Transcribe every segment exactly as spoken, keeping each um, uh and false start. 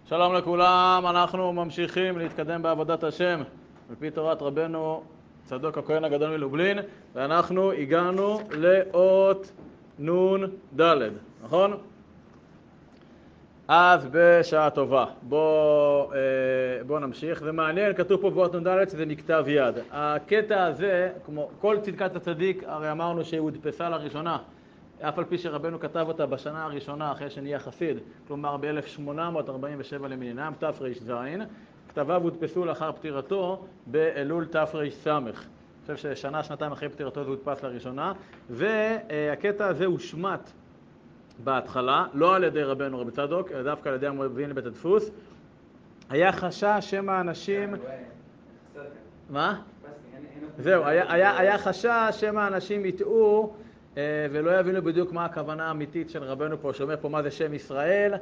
שלום לכולם, אנחנו ממשיכים להתקדם בעבודת השם על פי תורת רבנו צדוק הכהן הגדול מלובלין, ואנחנו הגענו לאות נון ד', נכון? אז בשעה טובה. בוא, בוא נמשיך. זה מעניין, כתוב פה באות נון ד' שזה מכתב יד. הקטע הזה, כמו כל צדקת הצדיק, הרי אמרנו שהיא הודפסה לראשונה, אף על פי שרבנו כתב אותה בשנה הראשונה אחרי שנהיה חסיד, כלומר ב-אלף שמונה מאות ארבעים ושבע למניינם, תר"ז. כתביו הודפסו לאחר פטירתו באלול תר"ס. אני חושב ששנה, שנתיים אחרי פטירתו זה הודפס לראשונה, והקטע הזה הושמט בהתחלה, לא על ידי רבנו רבי צדוק, אלא דווקא על ידי המובילים לבית הדפוס. היה חשש שמא אנשים... מה? זהו, היה, היה, היה חשש שמא אנשים יטעו ולא יבינו בדיוק מה הכוונה האמיתית של רבנו פה, שאומר פה מה זה שם ישראל.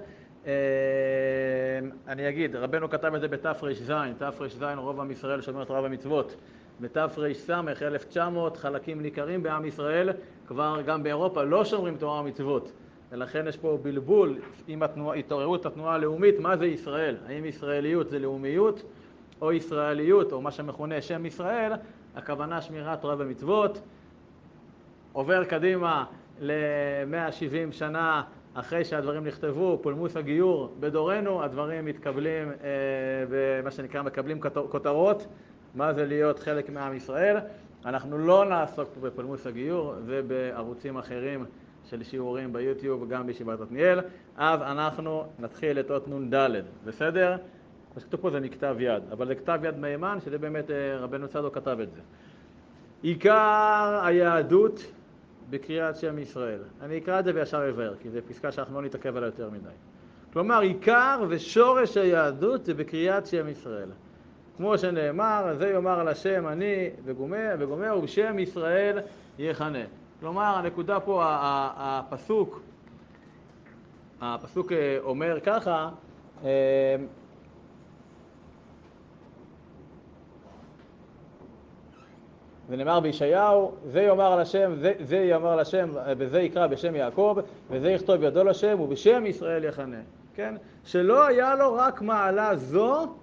אני אגיד, רבנו כתב את זה בתר"ז, תר"ז רוב עם ישראל שומר תורה ומצוות. בתר"ס אלף תשע מאות חלקים ניכרים בעם ישראל, כבר גם באירופה לא שומרים תורה ומצוות. ולכן יש פה בלבול עם התנועה, התעוררות התנועה הלאומית, מה זה ישראל? האם ישראליות זה לאומיות, או ישראליות, או מה שמכונה שם ישראל, הכוונה שמירת תורה ומצוות. עובר קדימה ל-מאה ושבעים שנה אחרי שהדברים נכתבו, פולמוס הגיור בדורנו, הדברים מתקבלים, אה, במה שנקרא, מקבלים כותרות, מה זה להיות חלק מעם ישראל. אנחנו לא נעסוק פה בפולמוס הגיור, זה בערוצים אחרים של שיעורים ביוטיוב, גם בישיבת עתניאל. אז אנחנו נתחיל את אות נון ד', בסדר? מה שכתוב פה זה מכתב יד, אבל זה כתב יד מהימן, שזה באמת רבנו צדוק כתב את זה. עיקר היהדות בקריאת שם ישראל. אני אקרא את זה וישר אבאר, כי זו פסקה שאנחנו לא נתעכב עליה יותר מדי. כלומר, עיקר ושורש היהדות זה בקריאת שם ישראל. כמו שנאמר, זה יאמר על השם אני וגומה, וגומה ובשם ישראל יחנה. כלומר, הנקודה פה, הפסוק, הפסוק אומר ככה, זה נאמר בישעיהו, זה יאמר על השם, זה, זה יאמר על השם, וזה יקרא בשם יעקב, וזה יכתוב ידו לשם, ובשם ישראל יחנה. כן? שלא היה לו רק מעלה זו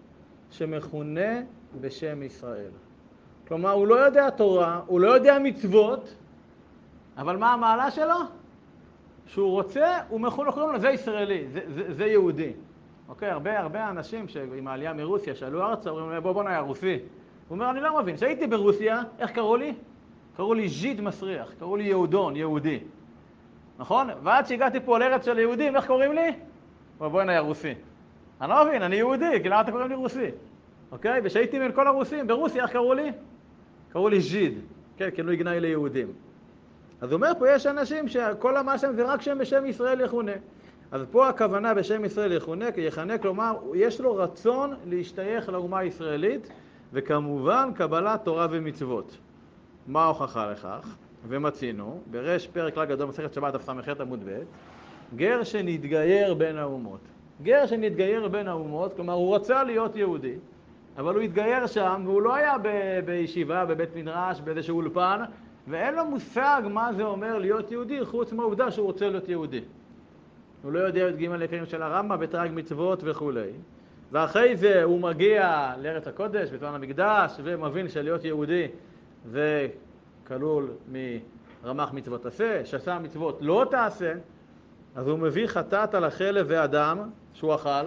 שמכונה בשם ישראל. כלומר, הוא לא יודע תורה, הוא לא יודע מצוות, אבל מה המעלה שלו? שהוא רוצה, הוא מכונה, קוראים לו, זה ישראלי, זה, זה, זה יהודי. אוקיי, הרבה, הרבה אנשים שעם העלייה מרוסיה שעלו ארצה, אומרים להם, בוא בוא נהיה רוסי. הוא אומר, אני לא מבין, כשהייתי ברוסיה, איך קראו לי? קראו לי ז'יד מסריח, קראו לי יהודון, יהודי. נכון? ועד שהגעתי פה לארץ של יהודים, איך קוראים לי? בוא בוא נהיה רוסי. אני לא מבין, אני יהודי, כי למה אתה קוראים לי רוסי? אוקיי? ושהייתי בין כל הרוסים, ברוסיה, איך קראו לי? קראו לי ז'יד, כן, כאילו הגנאי ליהודים. אז הוא אומר, פה יש אנשים שכל מה שם זה רק שם בשם ישראל יחונה. אז פה הכוונה בשם ישראל יחונה, יחנה, כלומר, יש לו רצון להשתייך לאומה הישראלית, וכמובן קבלת תורה ומצוות. מה ההוכחה לכך? ומצינו, ברש פרק כלל גדול מסכת שבת דף ס"ח עמוד ב', גר שנתגייר בין האומות. גר שנתגייר בין האומות, כלומר הוא רצה להיות יהודי, אבל הוא התגייר שם והוא לא היה ב- בישיבה, בבית מדרש, באיזשהו אולפן, ואין לו מושג מה זה אומר להיות יהודי, חוץ מהעובדה שהוא רוצה להיות יהודי. הוא לא יודע את גימל יקרים של הרמב"ם, בתרי"ג מצוות וכו'. ואחרי זה הוא מגיע לארץ הקודש, בזמן המקדש, ומבין שלהיות יהודי זה כלול מרמ"ח מצוות עשה, שעשה מצוות לא תעשה, אז הוא מביא חטאת על החלב והדם שהוא אכל,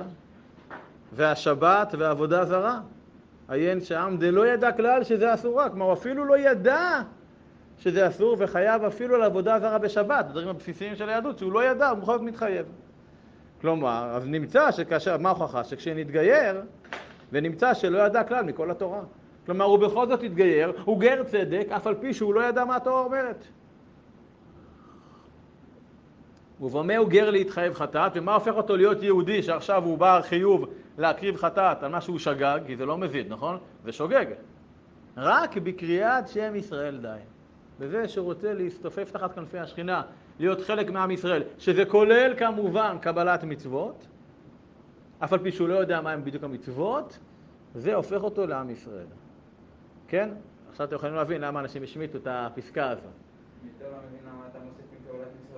והשבת והעבודה זרה. עיין שעם דלא ידע כלל שזה אסור רק, כלומר הוא אפילו לא ידע שזה אסור וחייב אפילו על עבודה זרה בשבת, הדברים הבסיסיים של היהדות, שהוא לא ידע, הוא בכל זאת מתחייב. כלומר, אז נמצא שכאשר, מה הוכחה? שכשנתגייר, ונמצא שלא ידע כלל מכל התורה. כלומר, הוא בכל זאת התגייר, הוא גר צדק, אף על פי שהוא לא ידע מה התורה אומרת. ובמה הוא גר להתחייב חטאת, ומה הופך אותו להיות יהודי, שעכשיו הוא בא חיוב להקריב חטאת על מה שהוא שגג, כי זה לא מזיד, נכון? זה שוגג. רק בקריאת שם ישראל די. בזה שרוצה להסתופף תחת כנפי השכינה, להיות חלק מעם ישראל, שזה כולל כמובן קבלת מצוות, אף על פי שהוא לא יודע מה הם בדיוק המצוות, זה הופך אותו לעם ישראל. כן? עכשיו אתם יכולים להבין למה אנשים השמיטו את הפסקה הזו. יותר לא מבין למה אתה מוסיף מפעולת מצוות.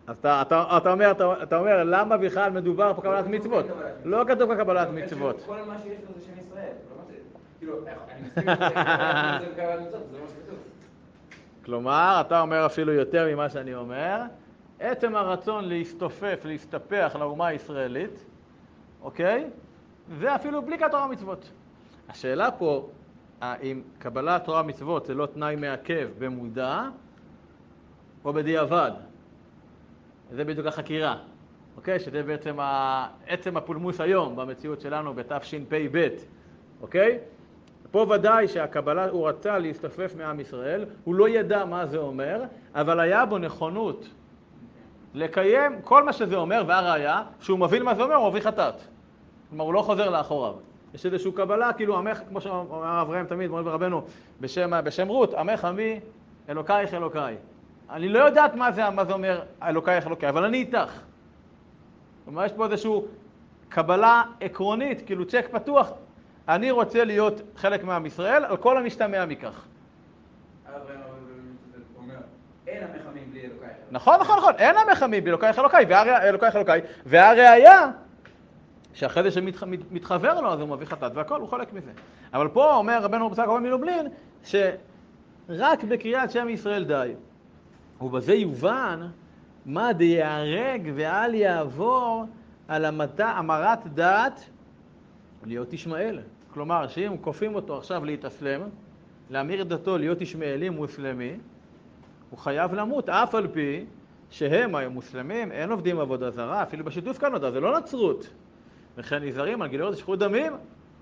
אז אתה, אתה, אתה, אומר, אתה, אתה אומר, למה בכלל מדובר פה קבלת מצוות? לא כתוב פה קבלת מצוות. כל מה שיש לו זה שם ישראל. כאילו, אני מסכים את זה, זה קבלת מצוות, זה לא מה שכתוב. כלומר, אתה אומר אפילו יותר ממה שאני אומר, עצם הרצון להסתופף, להסתפח לאומה הישראלית, אוקיי? זה אפילו בלי תורה מצוות. השאלה פה, האם קבלת תורה מצוות זה לא תנאי מעכב במודע או בדיעבד? זה בדיוק החקירה, אוקיי? שזה בעצם עצם הפולמוס היום במציאות שלנו בתשפ"ב, אוקיי? פה ודאי שהקבלה, הוא רצה להסתופף מעם ישראל, הוא לא ידע מה זה אומר, אבל היה בו נכונות לקיים כל מה שזה אומר, והראיה, שהוא מבין מה זה אומר, הוא מביא חטאת. כלומר, הוא לא חוזר לאחוריו. יש איזושהי קבלה, כאילו, עמך, כמו שאומר אברהם תמיד, מורי ורבנו, בשם, בשם רות, עמך עמי, אלוקייך אלוקיי. אני לא יודעת מה זה, מה זה אומר אלוקייך אלוקיי, אבל אני איתך. כלומר, יש פה איזושהי קבלה עקרונית, כאילו צ'ק פתוח, אני רוצה להיות חלק מעם ישראל, על כל המשתמע מכך. אברהם אומר, אין עמך עמי בלי אלוקייך אלוקיי. נכון, נכון, נכון, אין עמך עמי בלי אלוקייך אלוקיי, אלוקייך אלוקיי, והראיה, שאחרי זה שמתחבר לו, אז הוא מביא חטאת, והכל הוא חלק מזה. אבל פה אומר רבנו רב יצחק הכהן מלובלין, שרק בקריאת שם ישראל די. ובזה יובן מה דיהרג ואל יעבור על המרת דעת להיות ישמעאל. כלומר, שאם כופים אותו עכשיו להתאסלם, להמיר את דתו להיות ישמעאלי מוסלמי, הוא חייב למות, אף על פי שהם המוסלמים, אין עובדים עבודה זרה, אפילו בשיתוף קנדה, זה לא נצרות. וכן נזהרים על גילויות שפיכות דמים.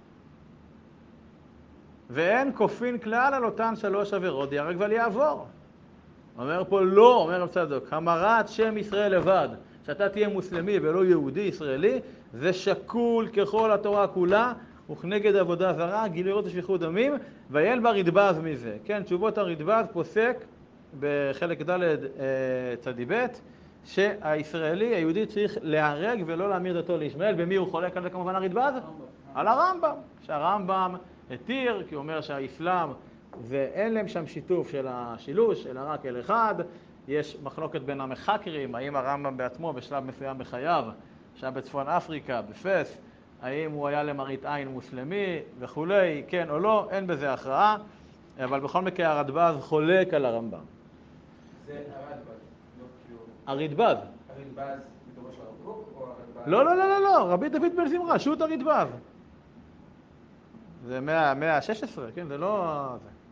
ואין כופין כלל על אותן שלוש עבירות, דיהרג ואל יעבור. אומר פה לא, אומר רב צדוק, המרת שם ישראל לבד, שאתה תהיה מוסלמי ולא יהודי ישראלי, זה שקול ככל התורה כולה, וכנגד עבודה זרה, גילויות ושפיכות דמים, ויעל ברדב"ז מזה. כן, תשובות הרדב"ז פוסק בחלק ד' צדי ב', שהישראלי, היהודי צריך להרג ולא להמיר דתו לישמעאל. במי הוא חולק על זה כמובן הרדב"ז? על הרמב"ם. שהרמב"ם התיר, כי הוא אומר שהאסלאם, ואין להם שם שיתוף של השילוש, אלא רק אל אחד. יש מחלוקת בין המחקרים, האם הרמב"ם בעצמו בשלב מסוים בחייו, שהיה בצפון אפריקה, בפס, האם הוא היה למראית עין מוסלמי וכולי, כן או לא, אין בזה הכרעה, אבל בכל מקרה הרדב"ז חולק על הרמב"ם. זה הרדב"ז, לא כאילו... הרדב"ז. הרדב"ז מדובר של הרב קוק או הרדב"ז? לא, לא, לא, לא, לא, רבי דוד בן זמרה, שו"ת הרדב"ז. זה מאה ה-שש עשרה, כן, זה לא...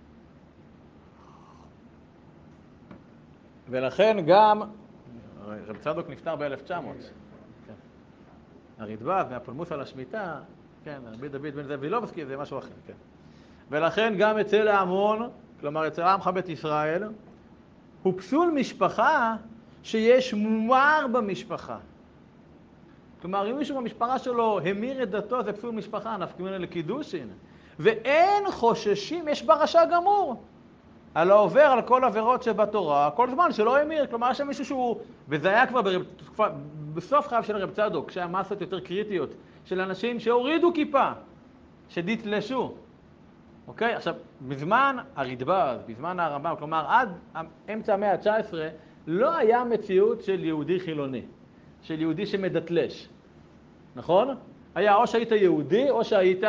ולכן גם, רב צדוק נפטר ב-אלף תשע מאות. כן. הרדב"ז מהפולמוס על השמיטה, כן, רבי דוד בן זבילובסקי זה משהו אחר, כן. ולכן גם אצל ההמון, כלומר אצל עמך בית ישראל, הוא פסול משפחה שיש מומר במשפחה. כלומר, אם מישהו במשפחה שלו המיר את דתו, זה פסול משפחה, נפקא מינה לקידושין. ואין חוששים, יש ברשע גמור. על העובר על כל עבירות שבתורה, כל זמן שלא המיר. כלומר, יש מישהו שהוא, וזה היה כבר ברב, בסוף חייו של רב צדוק, כשהיה מסות יותר קריטיות, של אנשים שהורידו כיפה, שדתלשו. אוקיי? עכשיו, בזמן הרדב"ז, בזמן הרמב"ם, כלומר, עד אמצע המאה ה-תשע עשרה, לא היה מציאות של יהודי חילוני, של יהודי שמדתלש. נכון? היה או שהיית יהודי, או שהיית,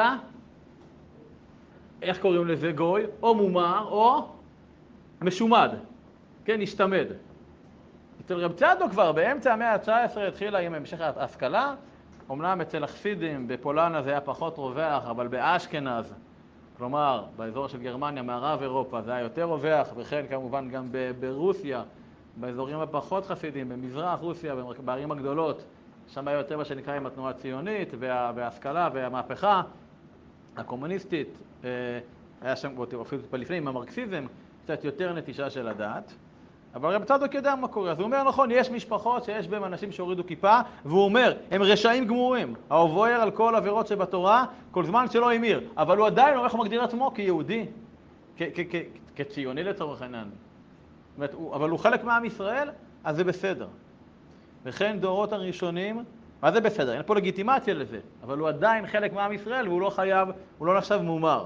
איך קוראים לזה גוי? או מומר, או משומד. כן, השתמד. אצל רב צדוק כבר באמצע המאה ה-תשע עשרה התחילה עם המשך ההשכלה. אמנם אצל החסידים בפולנה זה היה פחות רווח, אבל באשכנז, כלומר, באזור של גרמניה, מערב אירופה, זה היה יותר רווח, וכן כמובן גם ברוסיה, באזורים הפחות חסידים, במזרח רוסיה, בערים הגדולות, שם היה יותר מה שנקרא עם התנועה הציונית, וה, וההשכלה והמהפכה הקומוניסטית, היה שם, אפילו לפני עם המרקסיזם, קצת יותר נטישה של הדת. אבל רב צדוק יודע מה קורה, אז הוא אומר, נכון, יש משפחות שיש בהם אנשים שהורידו כיפה, והוא אומר, הם רשעים גמורים, העובר על כל עבירות שבתורה, כל זמן שלא המיר, אבל הוא עדיין, איך הוא מגדיר עצמו כיהודי, כציוני לצורך העניין. אבל הוא חלק מעם ישראל, אז זה בסדר. וכן דורות הראשונים, מה זה בסדר? אין פה לגיטימציה לזה, אבל הוא עדיין חלק מעם ישראל, והוא לא חייב, הוא לא נחשב מומר.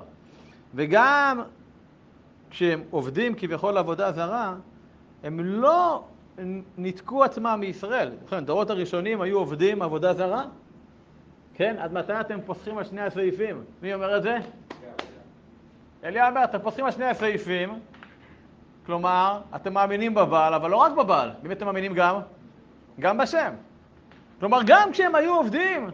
וגם כשהם עובדים כביכול עבודה זרה, הם לא ניתקו עצמם מישראל. לכן, דורות הראשונים היו עובדים עבודה זרה. כן? עד מתי אתם פוסחים על שני הסעיפים? מי אומר את זה? אליהו אומר, אתם פוסחים על שני הסעיפים, כלומר, אתם מאמינים בבעל, אבל לא רק בבעל. באמת אתם מאמינים גם? גם בשם. כלומר, גם כשהם היו עובדים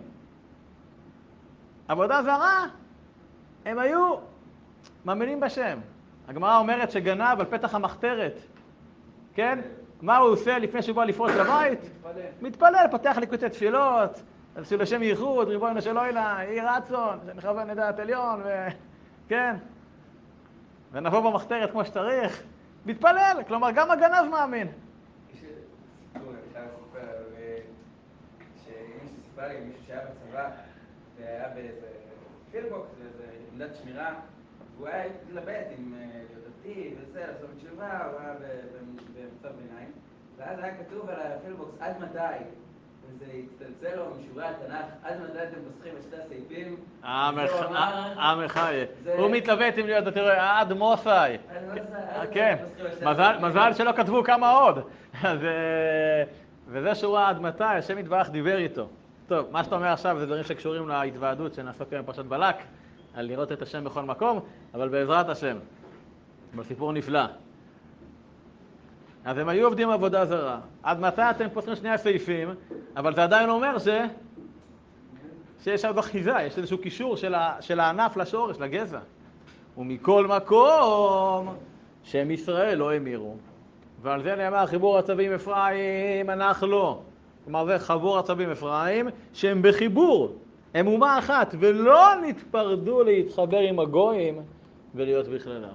עבודה זרה, הם היו מאמינים בשם. הגמרא אומרת שגנב על פתח המחתרת, כן? מה הוא עושה לפני שהוא בא לפרוץ לבית? מתפלל. מתפלל, פתח ליקוטי תפילות, של השם ייחוד, ריבונו של עולם, יהי רצון, שנכוון לדעת עליון, ו... כן? ונבוא במחתרת כמו שצריך. מתפלל, כלומר, גם הגנב מאמין. יש סיפור, אני חייב לספר, שמישהו סיפר לי, מישהו שהיה בצבא, והיה באיזה פילבוקס, באיזה עמדת שמירה, והוא היה התלבט עם להיות דתי וזה, לעשות תשובה, הוא היה במצב ביניים, ואז היה כתוב על הפילבוקס עד מתי, וזה הצטלצל לו משורי התנ"ך, עד מתי אתם פוסחים את שתי הסעיפים? עם החי. הוא מתלבט עם להיות, אתה רואה, עד מוסאי. כן, מזל שלא כתבו כמה עוד. וזה שורה עד מתי, השם יתברך דיבר איתו. טוב, מה שאתה אומר עכשיו זה דברים שקשורים להתוועדות שנעסוק היום פרשת בלק, על לראות את השם בכל מקום, אבל בעזרת השם. בסיפור נפלא. אז הם היו עובדים עבודה זרה. עד מתי אתם פוסחים שני הסעיפים, אבל זה עדיין אומר ש... שיש עוד אחיזה, יש איזשהו קישור של, ה... של הענף לשורש, לגזע. ומכל מקום שהם ישראל לא המירו. ועל זה נאמר חיבור עצבים אפרים, הנח לא. כלומר זה חבור עצבים אפרים, שהם בחיבור, הם אומה אחת, ולא נתפרדו להתחבר עם הגויים ולהיות בכללם.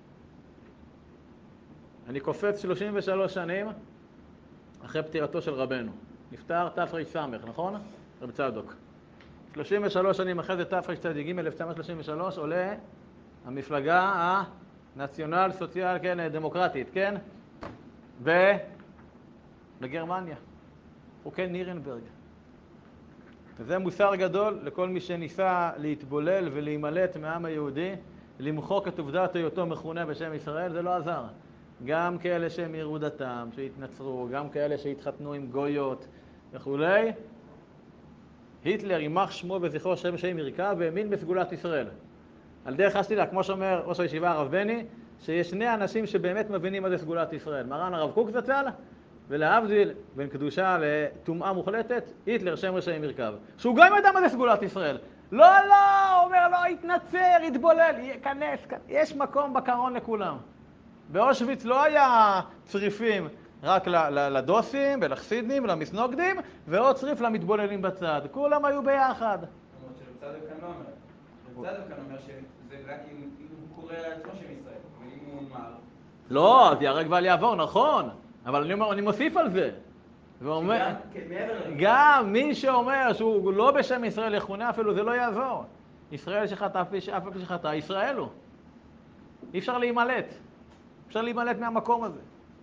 אני קופץ שלושים ושלוש שנים אחרי פטירתו של רבנו. נפטר תר"ס, נכון? רב צדוק. שלושים ושלוש שנים אחרי זה תרצ"ג, אלף תשע מאות שלושים ושלוש, עולה המפלגה הנציונל סוציאל, כן, דמוקרטית, כן? ב... בגרמניה. חוקי נירנברג. וזה מוסר גדול לכל מי שניסה להתבולל ולהימלט מהעם היהודי, למחוק את עובדת היותו מכונה בשם ישראל, זה לא עזר. גם כאלה שהם יראו דתם, שהתנצרו, גם כאלה שהתחתנו עם גויות וכולי. היטלר יימח שמו וזכרו שם שם ירקב והאמין בסגולת ישראל. על דרך השתילה, כמו שאומר ראש הישיבה הרב בני, שיש שני אנשים שבאמת מבינים מה זה סגולת ישראל. מרן הרב קוק זצ"ל, ולהבדיל בין קדושה לטומאה מוחלטת, היטלר שם רשעים ירקב. שהוא גם ידע מה זה סגולת ישראל. לא, לא, אומר לו, התנצר, התבולל, ייכנס, יש מקום בקרון לכולם. באושוויץ לא היה צריפים רק לדוסים ולחסידים ולמסנוגדים, ועוד צריף למתבוללים בצד. כולם היו ביחד. למרות שרב צדוק כאן לא אומר. רב צדוק כאן אומר שזה רק אם הוא קורא לעצמו שם ישראל, אבל אם הוא אומר... לא, אז יהרג ואל יעבור, נכון. אבל אני אומר, אני מוסיף על זה. ואומר, גם מי שאומר שהוא לא בשם ישראל יכונה אפילו, זה לא יעזור. ישראל שחטא, אף על פי שחטא, ישראל הוא. אי אפשר להימלט. אפשר להימלט מהמקום הזה.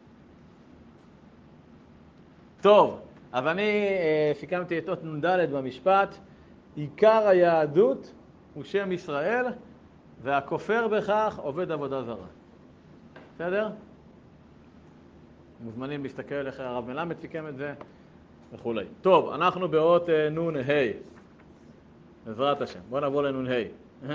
טוב, אז אני אה, סיכמתי את אות נ"ד במשפט. עיקר היהדות הוא שם ישראל, והכופר בכך עובד עבודה זרה. בסדר? מוזמנים להסתכל איך הרב מלמד סיכם את זה וכולי. טוב, אנחנו באות אה, נון ה' בעזרת השם. בואו נעבור לנון ה'.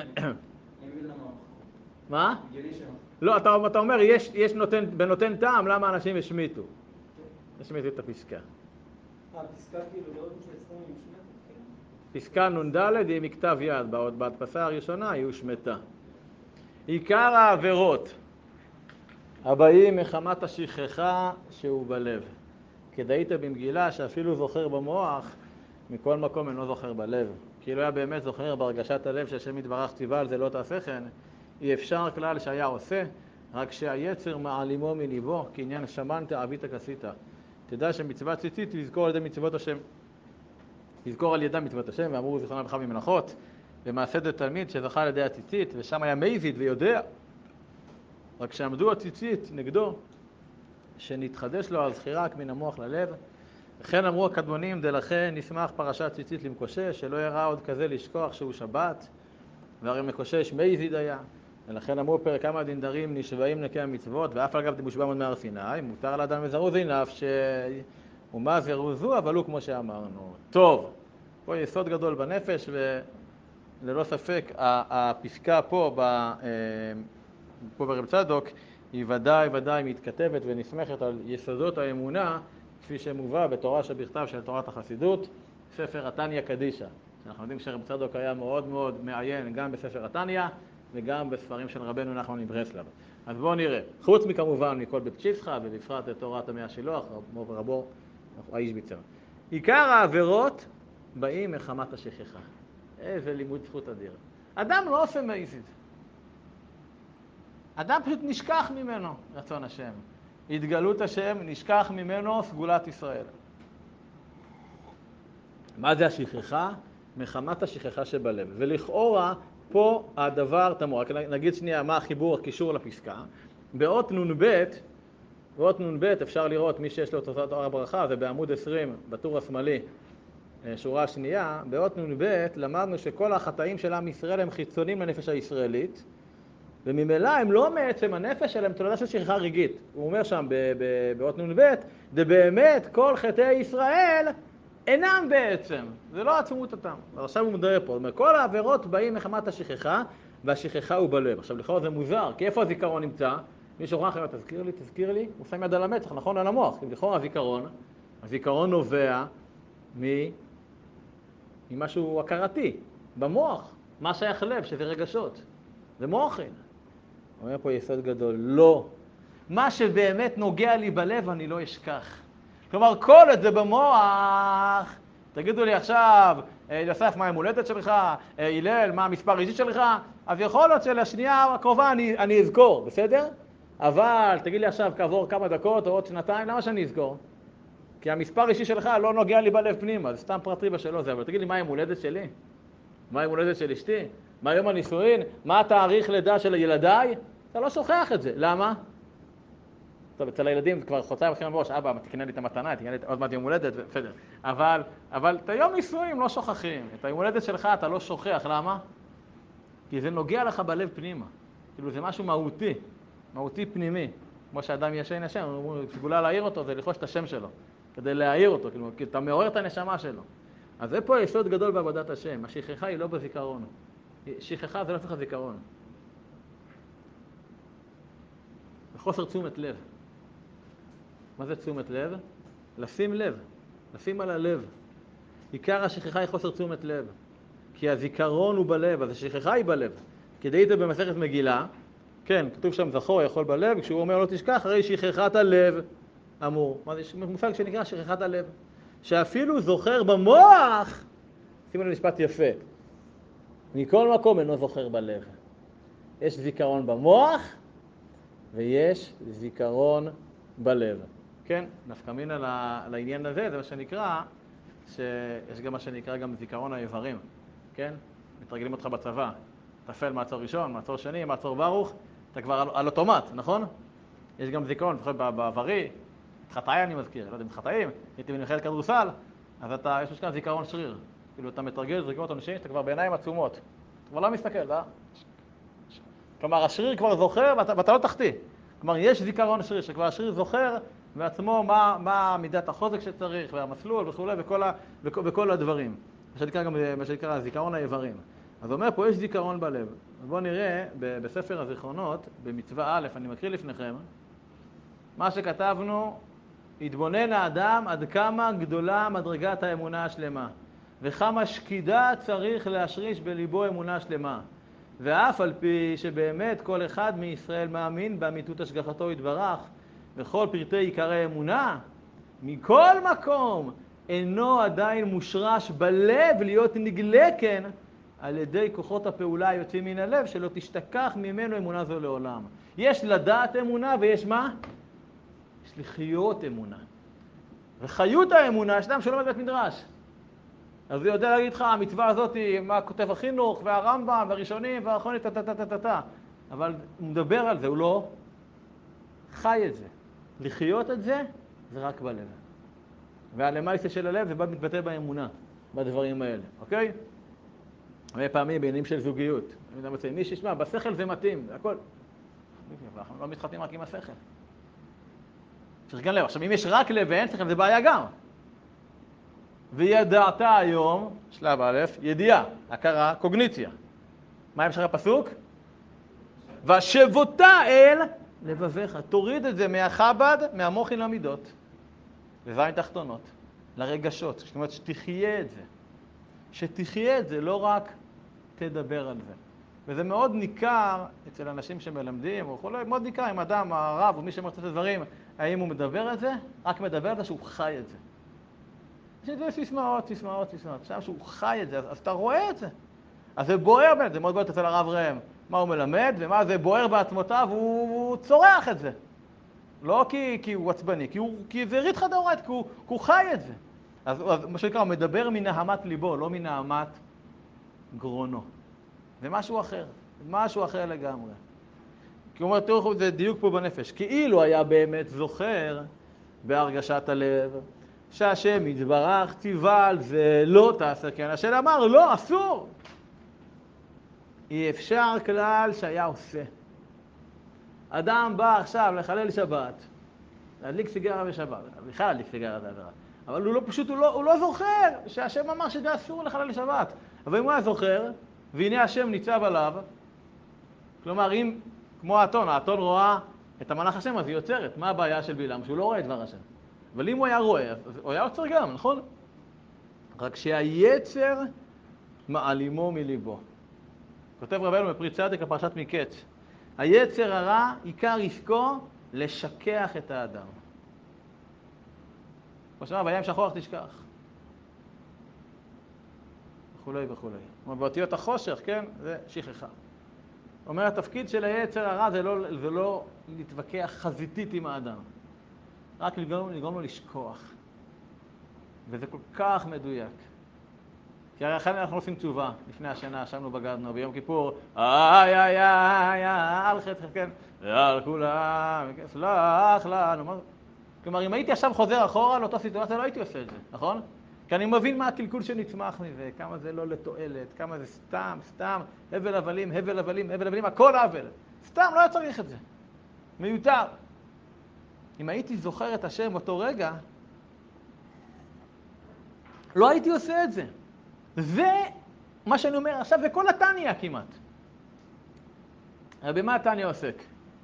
מה? לא, אתה, אתה אומר, יש, יש נותן, בנותן טעם למה אנשים השמיטו. השמיטו את הפסקה. הפסקה כאילו לעוד שעשרים עם שמטת, כן? פסקה נ"ד היא מכתב יד, בהדפסה הראשונה היא הושמטה. עיקר העבירות הבאים מחמת השכחה שהוא בלב. כדאית במגילה שאפילו זוכר במוח, מכל מקום אינו זוכר בלב. כאילו היה באמת זוכר בהרגשת הלב שהשם יתברך ציווה על זה לא תעשה כן, אי אפשר כלל שהיה עושה, רק שהיצר מעלימו מליבו, כי עניין שמן תעבית כסית. תדע שמצוות ציצית תזכור על ידי מצוות השם. תזכור על ידם מצוות השם, ואמרו זיכרונה לברכה ממנחות, במעשה תלמיד שזכה על ידי הציצית, ושם היה מייזיד ויודע. רק שעמדו הציצית נגדו, שנתחדש לו הזכירה מן המוח ללב. וכן אמרו הקדמונים, דלכן נשמח פרשת ציצית למקושש, שלא יראה עוד כזה לשכוח שהוא שבת, והרי מקושש מייזיד היה. ולכן אמרו פרק כמה דינדרים נשבעים נקי המצוות, ואף על גב דמושבע מאוד מהר סיני, מותר לאדם וזרוזי נפש, ומה זרוזו, אבל הוא כמו שאמרנו. טוב, פה יסוד גדול בנפש, וללא ספק, הפסקה פה, פה ברב צדוק, היא ודאי ודאי מתכתבת ונסמכת על יסודות האמונה, כפי שמובא בתורה שבכתב של תורת החסידות, ספר התניא קדישא. אנחנו יודעים שרב צדוק היה מאוד מאוד מעיין גם בספר התניא וגם בספרים של רבנו נחמן מברסלב. אז בואו נראה. חוץ מכמובן מכל בית צ'יפחה ובפרט את תורת המאה השילוח, רבו ורבו האיש ביצר. עיקר העבירות באים מחמת השכחה. איזה לימוד זכות אדיר. אדם לא עושה מייזיד. אדם פשוט נשכח ממנו רצון השם. התגלות השם, נשכח ממנו סגולת ישראל. מה זה השכחה? מחמת השכחה שבלב. ולכאורה, פה הדבר תמור. נגיד שנייה מה החיבור, הקישור לפסקה. באות נ"ב, באות נ"ב אפשר לראות מי שיש לו תוצאת אור הברכה, זה בעמוד עשרים, בטור השמאלי, שורה שנייה. באות נ"ב למדנו שכל החטאים של עם ישראל הם חיצונים לנפש הישראלית, וממילא הם לא מעצם הנפש, אלא הם תולדה של שכחה רגעית. הוא אומר שם באות נ"ב, זה באמת כל חטאי ישראל אינם בעצם, זה לא עצמות אותם. עכשיו הוא מדבר פה, זאת אומרת, כל העבירות באים מחמת השכחה, והשכחה הוא בלב. עכשיו לכאורה זה מוזר, כי איפה הזיכרון נמצא? מישהו אומר, תזכיר לי, תזכיר לי, הוא שם יד על המצח, נכון? על המוח. כי לכאורה הזיכרון, הזיכרון נובע מ... ממשהו הכרתי, במוח. מה שייך לב, שזה רגשות. זה מוחין. אומר פה יסוד גדול, לא. מה שבאמת נוגע לי בלב אני לא אשכח. כלומר, כל את זה במוח, תגידו לי עכשיו, יוסף, מה המולדת שלך? הלל, מה המספר אישי שלך? אז יכול להיות שלשנייה הקרובה אני, אני אזכור, בסדר? אבל תגיד לי עכשיו, כעבור כמה דקות או עוד שנתיים, למה שאני אזכור? כי המספר אישי שלך לא נוגע לי בלב פנימה, זה סתם פרט ריבה שלו זה, אבל תגיד לי, מה המולדת שלי? מה המולדת של אשתי? מה יום הנישואין? מה התאריך לידה של ילדיי? אתה לא שוכח את זה. למה? טוב, אצל הילדים כבר חודשיים אחרים בראש, אבא, תקנה לי את המתנה, תקנה לי עוד מעט יום הולדת, בסדר. אבל, אבל את היום נישואים לא שוכחים. את היום הולדת שלך אתה לא שוכח. למה? כי זה נוגע לך בלב פנימה. כאילו זה משהו מהותי, מהותי פנימי. כמו שאדם ישן ישן, הוא סגולה להעיר אותו, זה לחוש את השם שלו. כדי להעיר אותו, כאילו, כי אתה מעורר את הנשמה שלו. אז זה פה יסוד גדול בעבודת השם. השכחה היא לא בזיכרון. שכחה זה לא צריך זיכרון. זה חוסר תשומת לב. מה זה תשומת לב? לשים לב. לשים על הלב. עיקר השכחה היא חוסר תשומת לב. כי הזיכרון הוא בלב, אז השכחה היא בלב. כדאי זה במסכת מגילה, כן, כתוב שם זכור יכול בלב, כשהוא אומר לא תשכח, הרי שכחת הלב אמור. מה זה מושג שנקרא שכחת הלב? שאפילו זוכר במוח, שימו לי משפט יפה, מכל מקום אינו זוכר בלב. יש זיכרון במוח ויש זיכרון בלב. כן, נפקא מינה לעניין הזה, זה מה שנקרא, שיש גם מה שנקרא גם זיכרון האיברים. כן? מתרגלים אותך בצבא. תפל מעצור ראשון, מעצור שני, מעצור ברוך, אתה כבר על, על אוטומט, נכון? יש גם זיכרון, לפחות בעברי, חטאי אני מזכיר, לא יודע אם חטאים, הייתי בנבחרת כדורסל, אז אתה, יש כאן זיכרון שריר. כאילו אתה מתרגל זריקות עונשין, אתה כבר בעיניים עצומות. אתה כבר לא מסתכל, לא? כלומר, השריר כבר זוכר ואתה, ואתה לא תחטיא. כלומר, יש זיכרון שריר, שכבר השריר זוכר בעצמו מה, מה מידת החוזק שצריך, והמסלול וכו' וכל, ה, וכל, וכל הדברים. מה שנקרא גם, מה שנקרא זיכרון האיברים. אז אומר פה, יש זיכרון בלב. בואו נראה בספר הזיכרונות, במצווה א', אני מקריא לפניכם, מה שכתבנו, התבונן האדם עד כמה גדולה מדרגת האמונה השלמה, וכמה שקידה צריך להשריש בליבו אמונה שלמה. ואף על פי שבאמת כל אחד מישראל מאמין באמיתות השגחתו יתברך, וכל פרטי עיקרי אמונה, מכל מקום אינו עדיין מושרש בלב להיות נגלה כן, על ידי כוחות הפעולה היוצאים מן הלב, שלא תשתכח ממנו אמונה זו לעולם. יש לדעת אמונה ויש מה? יש לחיות אמונה. וחיות האמונה, יש אדם שלא מבית מדרש. אז הוא יודע להגיד לך, המצווה הזאת היא מה כותב החינוך, והרמב"ם, והראשונים, והאחרונים, טה-טה-טה-טה-טה. אבל הוא מדבר על זה, הוא לא חי את זה. לחיות את זה, זה רק בלב. והלמייסה של הלב, זה בא מתבטא באמונה, בדברים האלה, אוקיי? הרבה פעמים בעניינים של זוגיות. מי שישמע, בשכל זה מתאים, זה הכל. אנחנו לא מתחתנים רק עם השכל. צריך גם לב. עכשיו, אם יש רק לב ואין שכל, זה בעיה גם. וידעת היום, שלב א', ידיעה, הכרה, קוגניציה. מה המשך הפסוק? והשבותה אל לבביך. תוריד את זה מהחב"ד, מהמוחין למידות. לזין תחתונות, לרגשות. זאת אומרת, שתחיה את זה. שתחיה את זה, לא רק תדבר על זה. וזה מאוד ניכר אצל אנשים שמלמדים, או יכול, מאוד ניכר עם אדם, הרב, או מי שמרצה את הדברים, האם הוא מדבר את זה, רק מדבר את זה שהוא חי את זה. יש את זה סיסמאות, סיסמאות, סיסמאות. עכשיו שהוא חי את זה, אז, אז אתה רואה את זה. אז זה בוער באמת, זה מאוד בוער אצל הרב ראם. מה הוא מלמד, ומה זה בוער בעצמותיו, הוא, הוא צורח את זה. לא כי, כי הוא עצבני, כי, הוא, כי זה ריתחא דאורייתא, כי, כי הוא חי את זה. אז, אז מה שנקרא, הוא מדבר מנהמת ליבו, לא מנהמת גרונו. זה משהו אחר, משהו אחר לגמרי. כי הוא אומר, תראו, זה דיוק פה בנפש. כאילו היה באמת זוכר בהרגשת הלב, שהשם יתברך ציווה על זה, לא תעשה כן. השם אמר, לא, אסור. אי אפשר כלל שהיה עושה. אדם בא עכשיו לחלל שבת, להדליק סיגרה בשבת, בכלל להדליק סיגרה זה עבירה. אבל הוא לא, פשוט הוא לא, הוא לא זוכר שהשם אמר שזה אסור לחלל שבת. אבל אם הוא היה זוכר, והנה השם ניצב עליו, כלומר, אם, כמו האתון, האתון רואה את המלאך השם, אז היא יוצרת. מה הבעיה של בלעם? שהוא לא רואה את דבר השם. אבל אם הוא היה רואה, אז הוא היה עוצר גם, נכון? רק שהיצר מעלימו מליבו. כותב רבנו בפרי צדק הפרשת מקץ. היצר הרע, עיקר עסקו, לשכח את האדם. כמו שאמר, וים שחור תשכח. וכולי וכולי. באותיות החושך, כן? זה שכחה. אומר, התפקיד של היצר הרע זה לא, זה לא להתווכח חזיתית עם האדם. רק לגרום, לגרום לו לשכוח. וזה כל כך מדויק. כי הרי אחרי אנחנו עושים תשובה. לפני השנה, ישבנו בגדנו, ביום כיפור, איי, איי, איי, איי, על חטא, כן? ועל כולם, סלח לנו. כלומר, אם הייתי עכשיו חוזר אחורה לאותה סיטואציה, לא הייתי עושה את זה, נכון? כי אני מבין מה הקלקול שנצמח מזה, כמה זה לא לתועלת, כמה זה סתם, סתם, הבל הבלים, הבל הבלים, הבל הבלים, הכל הבל. סתם, לא היה צריך את זה. מיותר. אם הייתי זוכר את השם באותו רגע, לא הייתי עושה את זה. זה מה שאני אומר עכשיו, זה כל התניא כמעט. אבל במה התניא עוסק?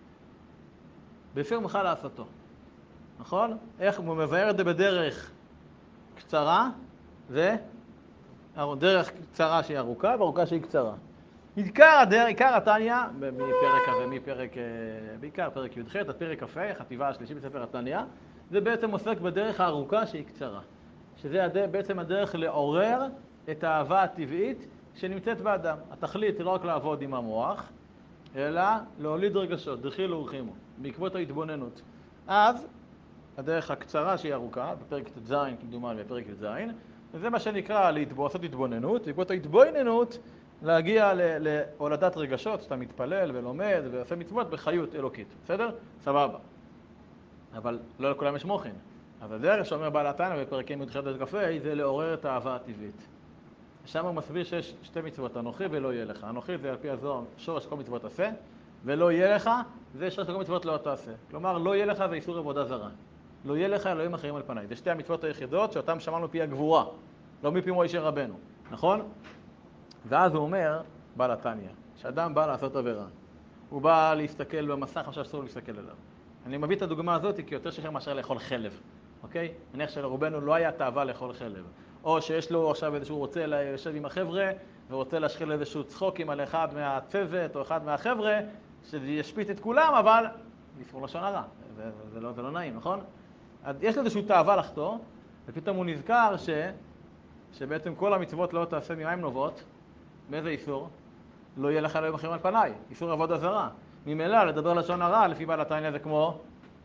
בפר מחה לעשותו. נכון? איך הוא מבאר את זה בדרך קצרה, זה דרך קצרה שהיא ארוכה וארוכה שהיא קצרה. עיקר הדרך, עיקר התניא, מפרק הזה, מפרק, בעיקר פרק י"ח, עד פרק כ"ה, החטיבה השלישית בספר התניא, זה בעצם עוסק בדרך הארוכה שהיא קצרה. שזה בעצם הדרך לעורר את האהבה הטבעית שנמצאת באדם. התכלית היא לא רק לעבוד עם המוח, אלא להוליד רגשות, דחילו ורחימו, בעקבות ההתבוננות. אז הדרך הקצרה שהיא ארוכה, בפרק ט"ז כמדומני בפרק ט"ז, וזה מה שנקרא לעשות התבוננות, בעקבות ההתבוננות להגיע להולדת רגשות, שאתה מתפלל ולומד ועושה מצוות בחיות אלוקית. בסדר? סבבה. אבל לא לכולם יש מוחין. אז הדרך שאומר בעל התניא בפרקים י"ח עד כ"ה זה לעורר את האהבה הטבעית. שם הוא מסביר שיש שתי מצוות, אנוכי ולא יהיה לך. אנוכי זה על פי הזוהר, שורש כל מצוות עשה, ולא יהיה לך זה שורש כל מצוות לא תעשה. כלומר, לא יהיה לך זה איסור עבודה זרה. לא יהיה לך אלוהים אחרים על פניי. זה שתי המצוות היחידות שאותם שמענו פי הגבורה, לא מפי מוישה רבנו, נכון? ואז הוא אומר, בעל התניא, שאדם בא לעשות עבירה. הוא בא להסתכל במסך, עכשיו אסור להסתכל עליו. אני מביא את הדוגמה הזאת כי יותר שכם מאשר לאכול חלב, אוקיי? נניח שלרובנו לא היה תאווה לאכול חלב. או שיש לו עכשיו איזשהו רוצה לשב עם החבר'ה, ורוצה להשחיל איזשהו צחוקים על אחד מהצוות או אחד מהחבר'ה, שישפיט את כולם, אבל לפעול לשון הרע. זה, זה, לא, זה לא נעים, נכון? אז יש לו איזשהו תאווה לחטוא, ופתאום הוא נזכר ש, שבעצם כל המצוות לא תעשה ממה הן נובעות. מאיזה איסור? לא יהיה לך אלוהים אחרים על פניי. איסור עבודה זרה. ממילא לדבר לשון הרע, לפי בעל התניא זה כמו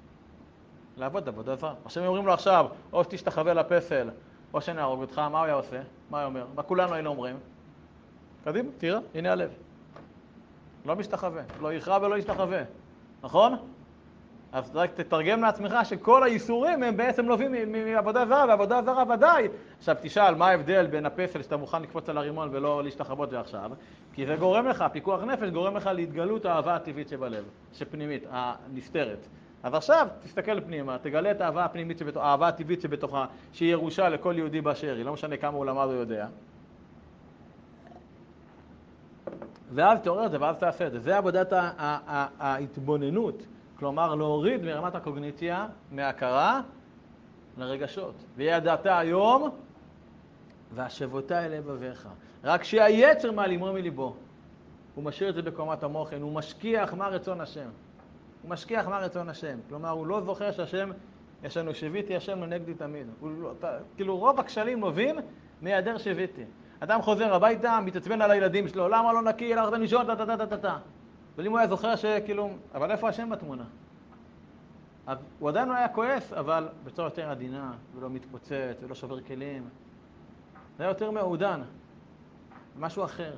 לעבוד עבודה זרה. עכשיו אומרים לו עכשיו, או שתשתחווה לפסל, או שנהרוג אותך, מה הוא היה עושה? מה הוא אומר? מה כולנו היינו אומרים? קדימה, תראה, הנה הלב. לא משתחווה, לא יכרע ולא ישתחווה. נכון? אז רק תתרגם לעצמך שכל האיסורים הם בעצם נובעים מעבודה זרה, ועבודה זרה ודאי. עכשיו תשאל מה ההבדל בין הפסל שאתה מוכן לקפוץ על הרימון ולא להשתחוות זה עכשיו, כי זה גורם לך, פיקוח נפש גורם לך להתגלות האהבה הטבעית שבלב, שפנימית, הנסתרת. אז עכשיו תסתכל פנימה, תגלה את האהבה הפנימית שבתוכה, האהבה הטבעית שבתוכה, שהיא ירושה לכל יהודי באשר היא, לא משנה כמה הוא למד או יודע. ואז תעורר את זה, ואז תעשה את זה. זה עבודת ההתבוננות. כלומר, להוריד מרמת הקוגניציה, מההכרה, לרגשות. וידעת היום, והשבותה אל לבביך. רק שהיצר מעלימו מליבו. הוא משאיר את זה בקומת המוחן, הוא משכיח מה רצון השם. הוא משכיח מה רצון השם. כלומר, הוא לא זוכר שהשם, יש לנו שביתי השם לנגדי תמיד. לא, כאילו, רוב הכשלים נובעים מהיעדר שביתי. אדם חוזר הביתה, מתעצבן על הילדים שלו, למה לא נקי, הלכת לישון, טה טה טה טה טה. אבל אם הוא היה זוכר שכאילו, אבל איפה השם בתמונה? הוא עדיין לא היה כועס, אבל בצורה יותר עדינה, ולא מתפוצץ, ולא שובר כלים. זה היה יותר מעודן, משהו אחר.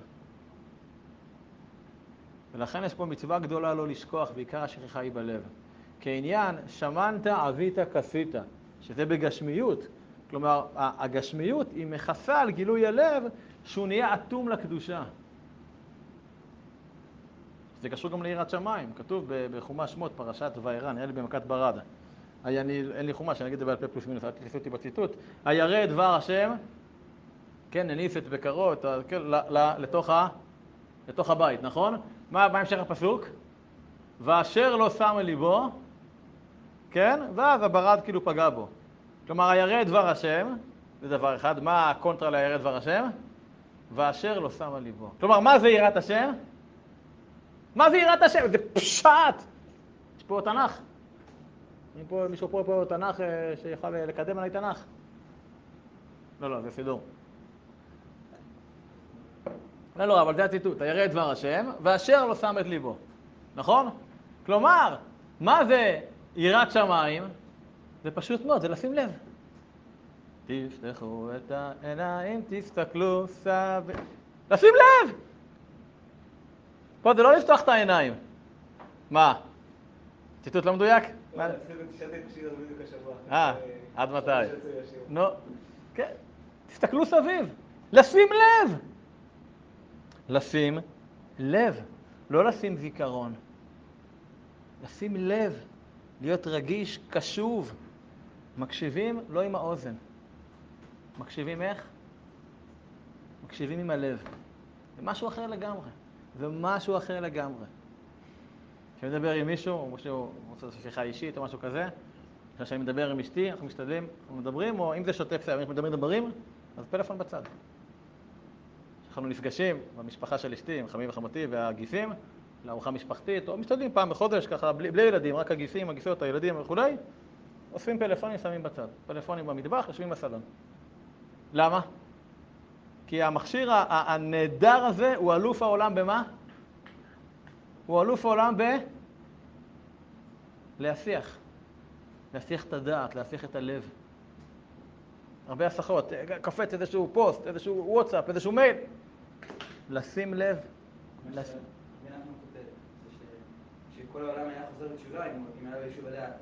ולכן יש פה מצווה גדולה לא לשכוח, בעיקר השכחה היא בלב. כעניין, שמנת, עבית, כסית, שזה בגשמיות. כלומר, הגשמיות היא מכסה על גילוי הלב שהוא נהיה אטום לקדושה. זה קשור גם ליראת שמיים. כתוב בחומש שמות, פרשת וארא, נראה לי במכת ברד. אני, אין לי חומש, אני אגיד את זה בעל פה פלוס מינוס, אל תכניסו אותי בציטוט. הירא דבר השם, כן, הניסת בקרות, כן, לתוך, ה, לתוך הבית, נכון? מה, מה המשך הפסוק? ואשר לא שם על ליבו, כן? ואז הברד כאילו פגע בו. כלומר, הירא דבר השם, זה דבר אחד. מה הקונטרה לירא דבר השם? ואשר לא שם על ליבו. כלומר, מה זה יראת השם? מה זה יראת השם? זה פשט! יש פה תנ"ך. פה, מישהו פה פה תנ"ך שיכול לקדם עליי תנ"ך. לא, לא, זה סידור. לא, לא, אבל זה הציטוט. הירא דבר השם, ואשר לא שם את ליבו. נכון? כלומר, מה זה יראת שמיים? זה פשוט מאוד, זה לשים לב. תפתחו את העיניים, תסתכלו סביב. לשים לב! פה זה לא לפתוח את העיניים. מה? ציטוט לא מדויק? לא, עשינו תשעתי פשירה בדיוק השבוע. אה, עד מתי? נו, כן. תסתכלו סביב. לשים לב! לשים לב. לא לשים זיכרון. לשים לב. להיות רגיש, קשוב. מקשיבים לא עם האוזן. מקשיבים איך? מקשיבים עם הלב. זה משהו אחר לגמרי. זה משהו אחר לגמרי. כשאני מדבר עם מישהו, או מישהו רוצה שיחה אישית או משהו כזה, כשאני מדבר עם אשתי, אנחנו משתדלים, אנחנו מדברים, או אם זה שוטף, אנחנו מדברים דברים, אז פלאפון בצד. כשאנחנו נפגשים במשפחה של אשתי, עם חמי וחמותי והגיסים, לארוחה משפחתית, או משתדלים פעם בחודש, ככה, בלי, בלי ילדים, רק הגיסים, הגיסות, הילדים וכולי, אוספים פלאפונים, שמים בצד. פלאפונים במטבח, יושבים בסלון. למה? כי המכשיר הנהדר הזה הוא אלוף העולם במה? הוא אלוף העולם ב... להסיח. להסיח את הדעת, להסיח את הלב. הרבה הסחות, קפץ איזשהו פוסט, איזשהו וואטסאפ, איזשהו מייל. לשים לב. לשים. אנחנו כותב, שכל העולם היה חוזר בתשובה, אם היה בישוב הדעת.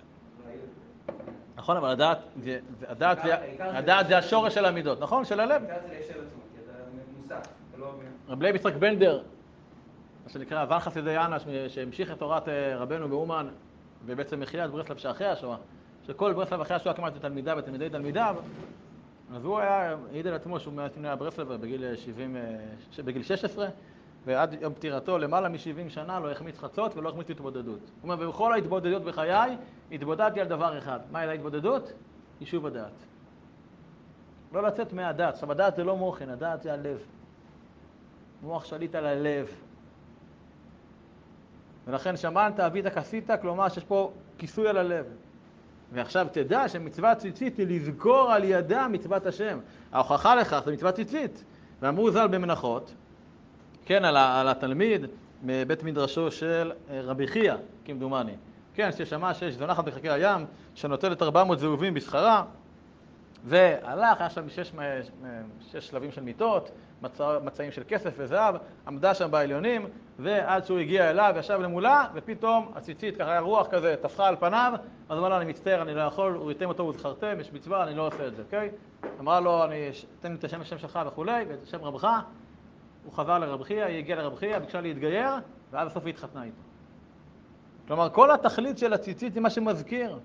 נכון, אבל הדעת, הדעת זה השורש של המידות, נכון? של הלב. הדעת זה ליישב עצמו, כי אתה מוסף, אתה לא... רב לייב יצחק בנדר, מה שנקרא אבן חסידי יאנה, שהמשיך את תורת רבנו באומן, ובעצם מחיית ברסלב שאחרי השואה, שכל ברסלב אחרי השואה כמעט תלמידה ותלמידי תלמידיו, אז הוא היה, העיד על עצמו שהוא היה ברסלב בגיל שבעים, בגיל שש עשרה, ועד יום פטירתו למעלה מ-שבעים שנה לא החמיץ חצות ולא החמיץ התבודדות. הוא אומר, ובכל ההתבודדות בחיי, התבודדתי על דבר אחד. מה הייתה ההתבודדות? יישוב הדעת. לא לצאת מהדעת. עכשיו, הדעת זה לא מוחן, הדעת זה הלב. מוח שליט על הלב. ולכן שמנת, אבית, כסית, כלומר שיש פה כיסוי על הלב. ועכשיו תדע שמצוות ציצית היא לזכור על ידה מצוות השם. ההוכחה לכך זה מצוות ציצית. ואמרו ז"ל במנחות, כן, על, על התלמיד מבית מדרשו של רבי חייא, כמדומני. כן, ששמע שיש זונחת בחקי הים, שנוטלת ארבע מאות זהובים בשכרה, והלך, היה שם שש, שש שלבים של מיטות, מצע, מצעים של כסף וזהב, עמדה שם בעליונים, ועד שהוא הגיע אליו, ישב למולה, ופתאום הציצית, ככה היה רוח כזה, טפחה על פניו, אז אמר לו, אני מצטער, אני לא יכול, הוא ריתם אותו וזכרתם, יש מצווה, אני לא עושה את זה, אוקיי? אמר לו, אני, תן לי את השם השם שלך וכולי, ואת השם רבך, הוא חזר לרב חייא, היא הגיעה לרב חייא, ביקשה להתגייר, ואז בסוף היא התחתנה איתו. כלומר, כל התכלית של הציצית זה מה שמזכיר.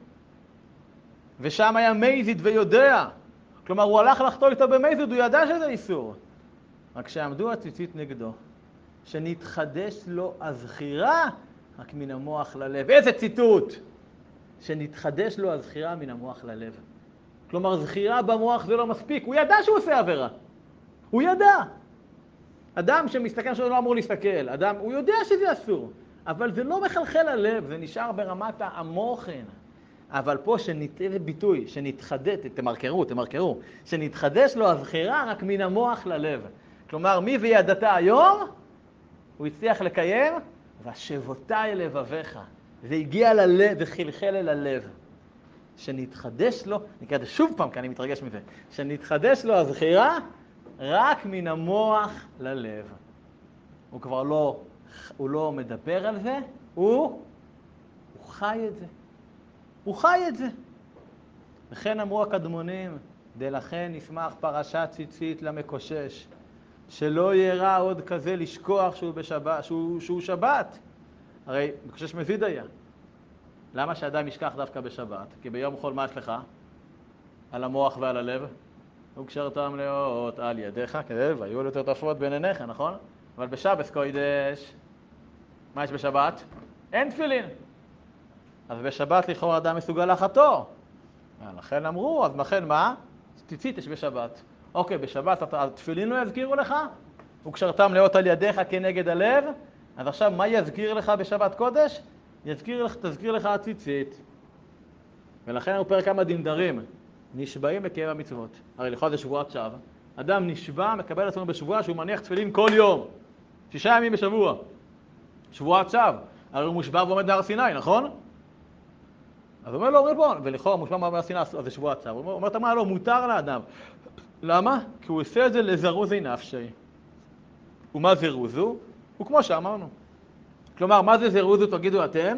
ושם היה מייזיד ויודע. כלומר, הוא הלך לחתור איתו במייזיד, הוא ידע שזה איסור. רק שעמדו הציצית נגדו, שנתחדש לו הזכירה רק מן המוח ללב. איזה ציטוט? שנתחדש לו הזכירה מן המוח ללב. כלומר, זכירה במוח זה לא מספיק. הוא ידע שהוא עושה עבירה. הוא ידע. אדם שמסתכל שלו לא אמור להסתכל. אדם, הוא יודע שזה אסור. אבל זה לא מחלחל ללב, זה נשאר ברמת המוחן. אבל פה שניתן ביטוי, שנתחדש, תמרקרו, תמרקרו, שנתחדש לו הזכירה רק מן המוח ללב. כלומר, מי וידעת היום, הוא הצליח לקיים, והשבותה אל לבביך. זה הגיע ללב, זה חלחל אל הלב. שנתחדש לו, נקרא את זה שוב פעם, כי אני מתרגש מזה, שנתחדש לו הזכירה רק מן המוח ללב. הוא כבר לא, הוא לא מדבר על זה, הוא, הוא חי את זה. הוא חי את זה. וכן אמרו הקדמונים, דלכן נשמח פרשת ציצית למקושש, שלא יראה עוד כזה לשכוח שהוא, בשבת, שהוא, שהוא שבת. הרי מקושש מזיד היה. למה שאדם ישכח דווקא בשבת? כי ביום חול מה יש לך? על המוח ועל הלב. וקשרתם לאות על ידיך, כזה, והיו יותר תופעות בין עיניך, נכון? אבל בשבת קודש, מה יש בשבת? אין תפילין. אז בשבת לכאורה אדם מסוגל לחתור. לכן אמרו, אז לכן מה? ציצית יש בשבת. אוקיי, בשבת התפילין לא יזכירו לך? וקשרתם לאות על ידיך כנגד הלב. אז עכשיו מה יזכיר לך בשבת קודש? יזכיר לך, תזכיר לך הציצית. ולכן הוא פרק כמה דינדרים. נשבעים לקיים המצוות. הרי לכאורה זה שבועת שווא. אדם נשבע, מקבל עצמו בשבוע שהוא מניח תפילין כל יום. שישה ימים בשבוע. שבועת שווא. הרי הוא מושבע ועומד בהר סיני, נכון? אז הוא אומר לו, אומר פה, ולכאורה מושבע בהר סיני, אז זה שבועת שווא. הוא אומר, תאמר לו, מותר לאדם. למה? כי הוא עושה את זה לזרוזי נפשי. ומה זירוזו? הוא כמו שאמרנו. כלומר, מה זה זירוזו? תגידו אתם.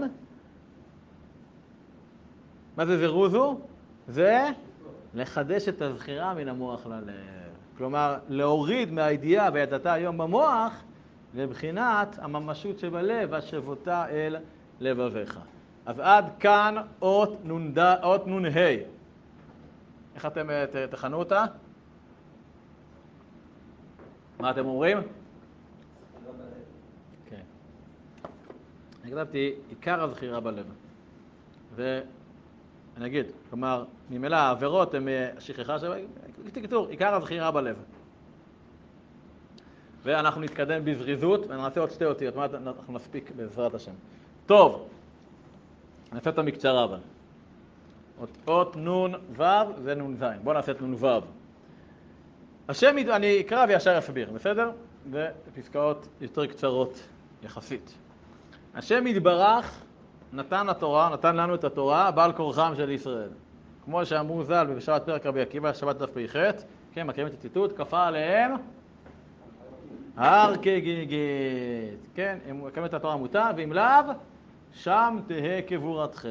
מה זה זירוזו? זה לחדש את הזכירה מן המוח ללב. כלומר, להוריד מהידיעה וידעת היום במוח לבחינת הממשות שבלב והשבותה אל לבביך. אז עד כאן אות נ"ד, אות נ"ה. איך אתם תכנו אותה? מה אתם אומרים? כן. אני כתבתי עיקר הזכירה בלב. ואני אגיד, כלומר, ממילא העבירות הן שכחה של... כתוב, עיקר הזכירה בלב. ואנחנו נתקדם בזריזות, ונעשה עוד שתי אותיות, מה אנחנו נספיק בעזרת השם. טוב, נעשה את המקצרה אבל. אות נון וו ונון זין. בואו נעשה את נון וו. השם, אני אקרא וישר אסביר, בסדר? ופסקאות יותר קצרות יחסית. השם יתברך נתן התורה, נתן לנו את התורה, בעל כורחם של ישראל. כמו שאמרו ז"ל בשבת פרק רבי עקיבא, שבת דף פ"ח, כן, מכירים את הציטוט, כפה עליהם הר כגיגית. כן, הם מקיימים את התורה מוטה, ואם לאו, שם תהא קבורתכם.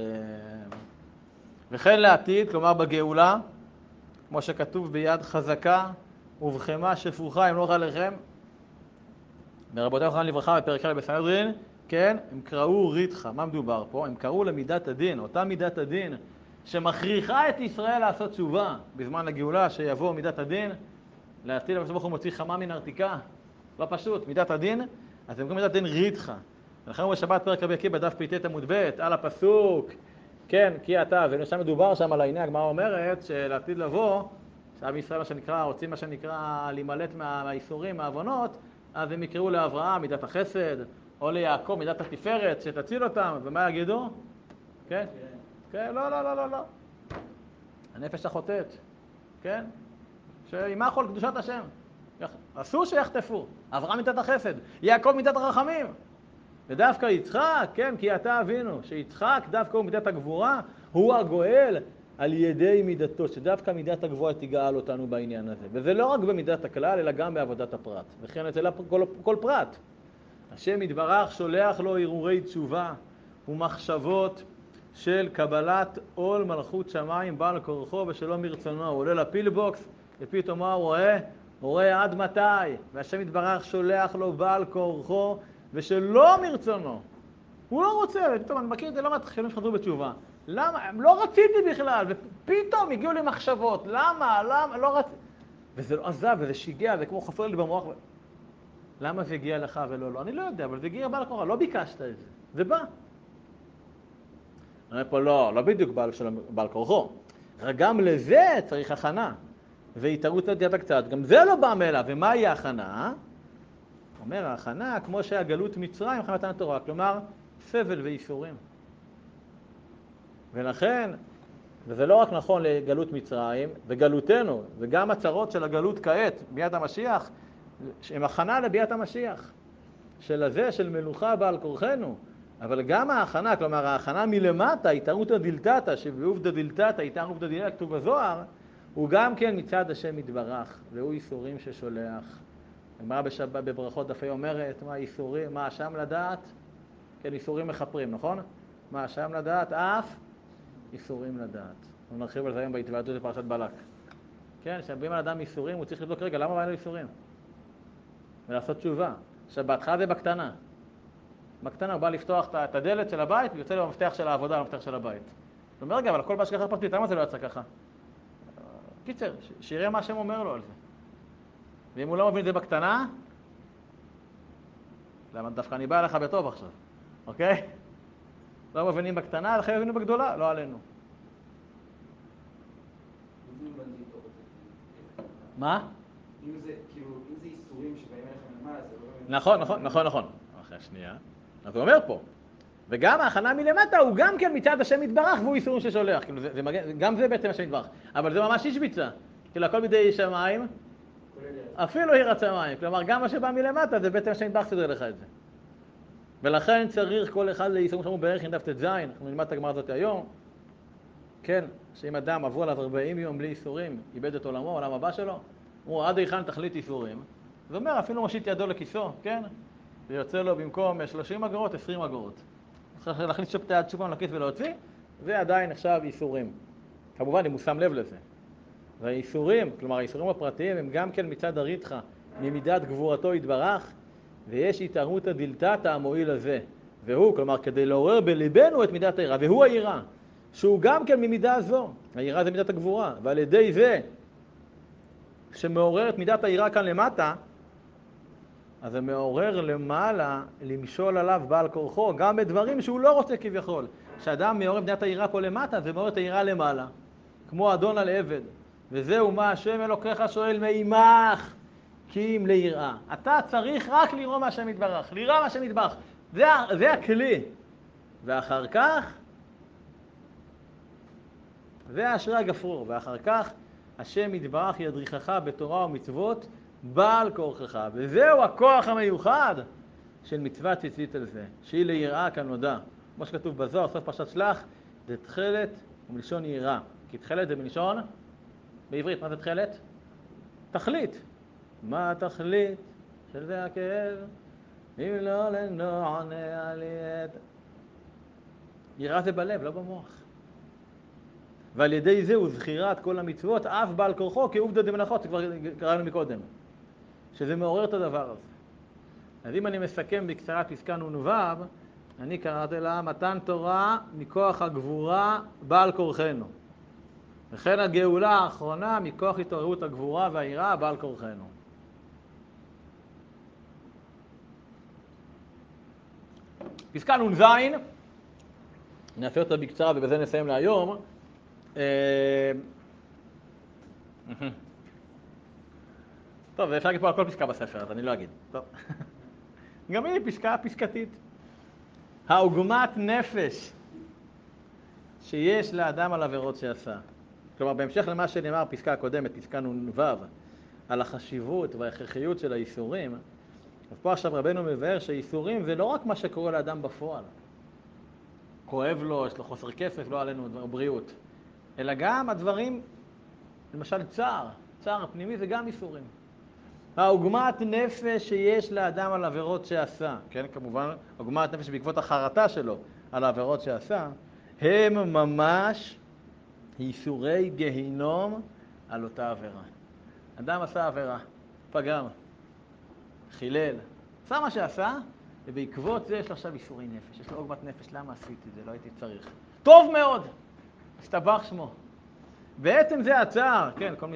וכן לעתיד, כלומר בגאולה, כמו שכתוב ביד חזקה ובחמה שפוכה ימלוך עליכם. ברבותינו זכרם לברכה בפרק א' בסנהדרין, כן, הם קראו ריתך. מה מדובר פה? הם קראו למידת הדין, אותה מידת הדין שמכריחה את ישראל לעשות תשובה בזמן הגאולה, שיבוא מידת הדין, להטיל על ברוך הוא מוציא חמה מן ארתיקה. לא פשוט, מידת הדין, אז הם קוראים מידת הדין ריתך. ולכן הוא בשבת פרק רבי עקיבא בדף פ"ט עמוד ב' על הפסוק, כן, כי אתה, ושם מדובר שם על העניין, הגמרא אומרת שלעתיד לבוא, שעם ישראל מה שנקרא, רוצים מה שנקרא להימלט מה, מהאיסורים, מהעוונות, אז הם יקראו לאברהם מידת החסד, או ליעקב מידת התפארת, שתציל אותם, ומה יגידו? כן? כן, לא, לא, לא, לא, לא. הנפש החוטאת, כן? שימח על קדושת השם. אסור שיחטפו. אברהם מידת החסד, יעקב מידת הרחמים. ודווקא יצחק, כן, כי אתה אבינו, שיצחק דווקא הוא מידת הגבורה, הוא הגואל, על ידי מידתו, שדווקא מידת הגבוהה תגאל אותנו בעניין הזה. וזה לא רק במידת הכלל, אלא גם בעבודת הפרט. וכן אצל כל, כל פרט. השם יתברך שולח לו הרהורי תשובה ומחשבות של קבלת עול מלכות שמיים בעל כורחו ושלא מרצונו. הוא עולה לפילבוקס ופתאום מה הוא רואה? הוא רואה עד מתי? והשם יתברך שולח לו בעל כורחו ושלא מרצונו. הוא לא רוצה, ופתאום אני מכיר את זה לא מתחילים שחזרו בתשובה. למה? לא רציתי בכלל, ופתאום הגיעו לי מחשבות. למה? למה? לא רציתי. וזה לא עזב, וזה שיגע, זה כמו חופר לי במוח. למה זה הגיע לך ולא לא? אני לא יודע, אבל זה הגיע בעל כורחו, לא ביקשת את זה. זה בא. אני אומר פה, לא, לא בדיוק בעל, בעל כורחו. גם לזה צריך הכנה. והתערות את הקצת, גם זה לא בא מאליו. ומה היא ההכנה? אומר, ההכנה, כמו שהגלות מצרים, אחרי מתן התורה, כלומר, סבל ואיסורים. ולכן, וזה לא רק נכון לגלות מצרים, וגלותנו, וגם הצרות של הגלות כעת, ביאת המשיח, הם הכנה לביאת המשיח. של הזה, של מלוכה בעל כורחנו. אבל גם ההכנה, כלומר, ההכנה מלמטה, התערותא דילתתא, שבעובדא דילתתא, התערותא דילתתא, כתוב בזוהר, הוא גם כן מצד השם יתברך, והוא איסורים ששולח. הגמרא בברכות דפי אומרת, מה איסורים, מה אשם לדעת? כן, איסורים מחפרים, נכון? מה אשם לדעת? אף איסורים לדעת. אנחנו נרחיב על זה היום בהתוועדות לפרשת בלק. כן, כשמביאים על אדם איסורים, הוא צריך לבדוק רגע, למה בא לו איסורים? ולעשות תשובה. עכשיו, בהתחלה זה בקטנה. בקטנה הוא בא לפתוח את הדלת של הבית, ויוצא לו המפתח של העבודה, המפתח של הבית. זאת אומרת, רגע, אבל הכל בהשגחה פרטית, למה זה לא יצא ככה? קיצר, שיראה מה השם אומר לו על זה. ואם הוא לא מבין את זה בקטנה, למה דווקא אני בא אליך בטוב עכשיו, אוקיי? לא מבינים בקטנה, לכן מבינים בגדולה, לא עלינו. מה? אם זה, כאילו, אם זה איסורים שבאים אליכם למעלה, זה לא... נכון, נכון, נכון, נכון. אחרי השנייה. אז הוא אומר פה, וגם ההכנה מלמטה הוא גם כן מצד השם יתברך, והוא איסורים ששולח. כאילו, זה, זה מגן, גם זה בעצם השם יתברך. אבל זה ממש השביצה. כאילו, הכל בידי שמיים, אפילו יראת שמיים. כלומר, גם מה שבא מלמטה, זה בעצם השם יתברך סדר לך את זה. ולכן צריך כל אחד לאיסורים שאמרו בערך עם דף ט"ז, אנחנו נלמד את הגמרא הזאת היום. כן, שאם אדם עברו עליו ארבעים יום בלי איסורים, איבד את עולמו, עולם הבא שלו, הוא עד היכן תכלית איסורים. זה אומר, אפילו מושיט ידו לכיסו, כן? ויוצא לו במקום שלושים אגורות, עשרים אגורות. צריך להכניס שוב את היד שוב לכיס ולהוציא, זה עדיין נחשב איסורים. כמובן, אם הוא שם לב לזה. והאיסורים, כלומר האיסורים הפרטיים, הם גם כן מצד הריתחה, ממידת גבורתו יתברך, ויש התערותא דילתתא המועיל הזה. והוא, כלומר, כדי לעורר בליבנו את מידת היראה, והוא היראה, שהוא גם כן ממידה זו. היראה זה מידת הגבורה, ועל ידי זה שמעורר את מידת היראה כאן למטה, אז זה מעורר למעלה למשול עליו בעל כורחו, גם בדברים שהוא לא רוצה כביכול. כשאדם מעורר מידת היראה פה למטה, זה מעורר את היראה למעלה, כמו אדון על עבד. וזהו מה השם אלוקיך שואל מעמך, כי אם ליראה. אתה צריך רק לראות מה השם יתברך, לראה מה השם יתברך. זה, זה הכלי. ואחר כך, זה אשרי הגפרור. ואחר כך, השם יתברך ידריכך בתורה ומצוות, בעל כורחך. וזהו הכוח המיוחד של מצוות ציצית על זה, שהיא ליראה כנודע. כמו שכתוב בזוהר, סוף פרשת שלח, זה תכלת ומלשון יראה. כי תכלת זה מלשון, בעברית, מה זה תכלת? תכלית. מה התכלית של זה הכאב? אם לא לנוענה לי את... יראה זה בלב, לא במוח. ועל ידי זה הוא זכירת כל המצוות, אף בעל כורחו כעובדא דמלאכות, שכבר קראנו מקודם. שזה מעורר את הדבר הזה. אז אם אני מסכם בקצרה פסקה נ"ו, אני קראתי לה מתן תורה מכוח הגבורה בעל כורחנו. וכן הגאולה האחרונה מכוח התעוררות הגבורה והיראה בעל כורחנו. פסקה נ"ז, נעשה אותה בקצרה ובזה נסיים להיום. טוב, אפשר להגיד פה על כל פסקה בספר, אז אני לא אגיד. טוב. גם היא פסקה פסקתית. העוגמת נפש שיש לאדם על עבירות שעשה. כלומר, בהמשך למה שנאמר פסקה הקודמת, פסקה נ"ו, על החשיבות וההכרחיות של האיסורים, אז פה עכשיו רבנו מבאר שאיסורים זה לא רק מה שקורה לאדם בפועל. כואב לו, יש לו חוסר כסף, לא עלינו דבר בריאות. אלא גם הדברים, למשל צער, צער הפנימי זה גם איסורים. העוגמת נפש שיש לאדם על עבירות שעשה, כן, כמובן, עוגמת נפש בעקבות החרטה שלו על העבירות שעשה, הם ממש ייסורי גיהינום על אותה עבירה. אדם עשה עבירה, פגם, חילל, עשה מה שעשה, ובעקבות זה יש לו עכשיו ייסורי נפש, יש לו עוגמת נפש, למה עשיתי את זה, לא הייתי צריך. טוב מאוד, הסתבח שמו. בעצם זה הצער, כן, כל מי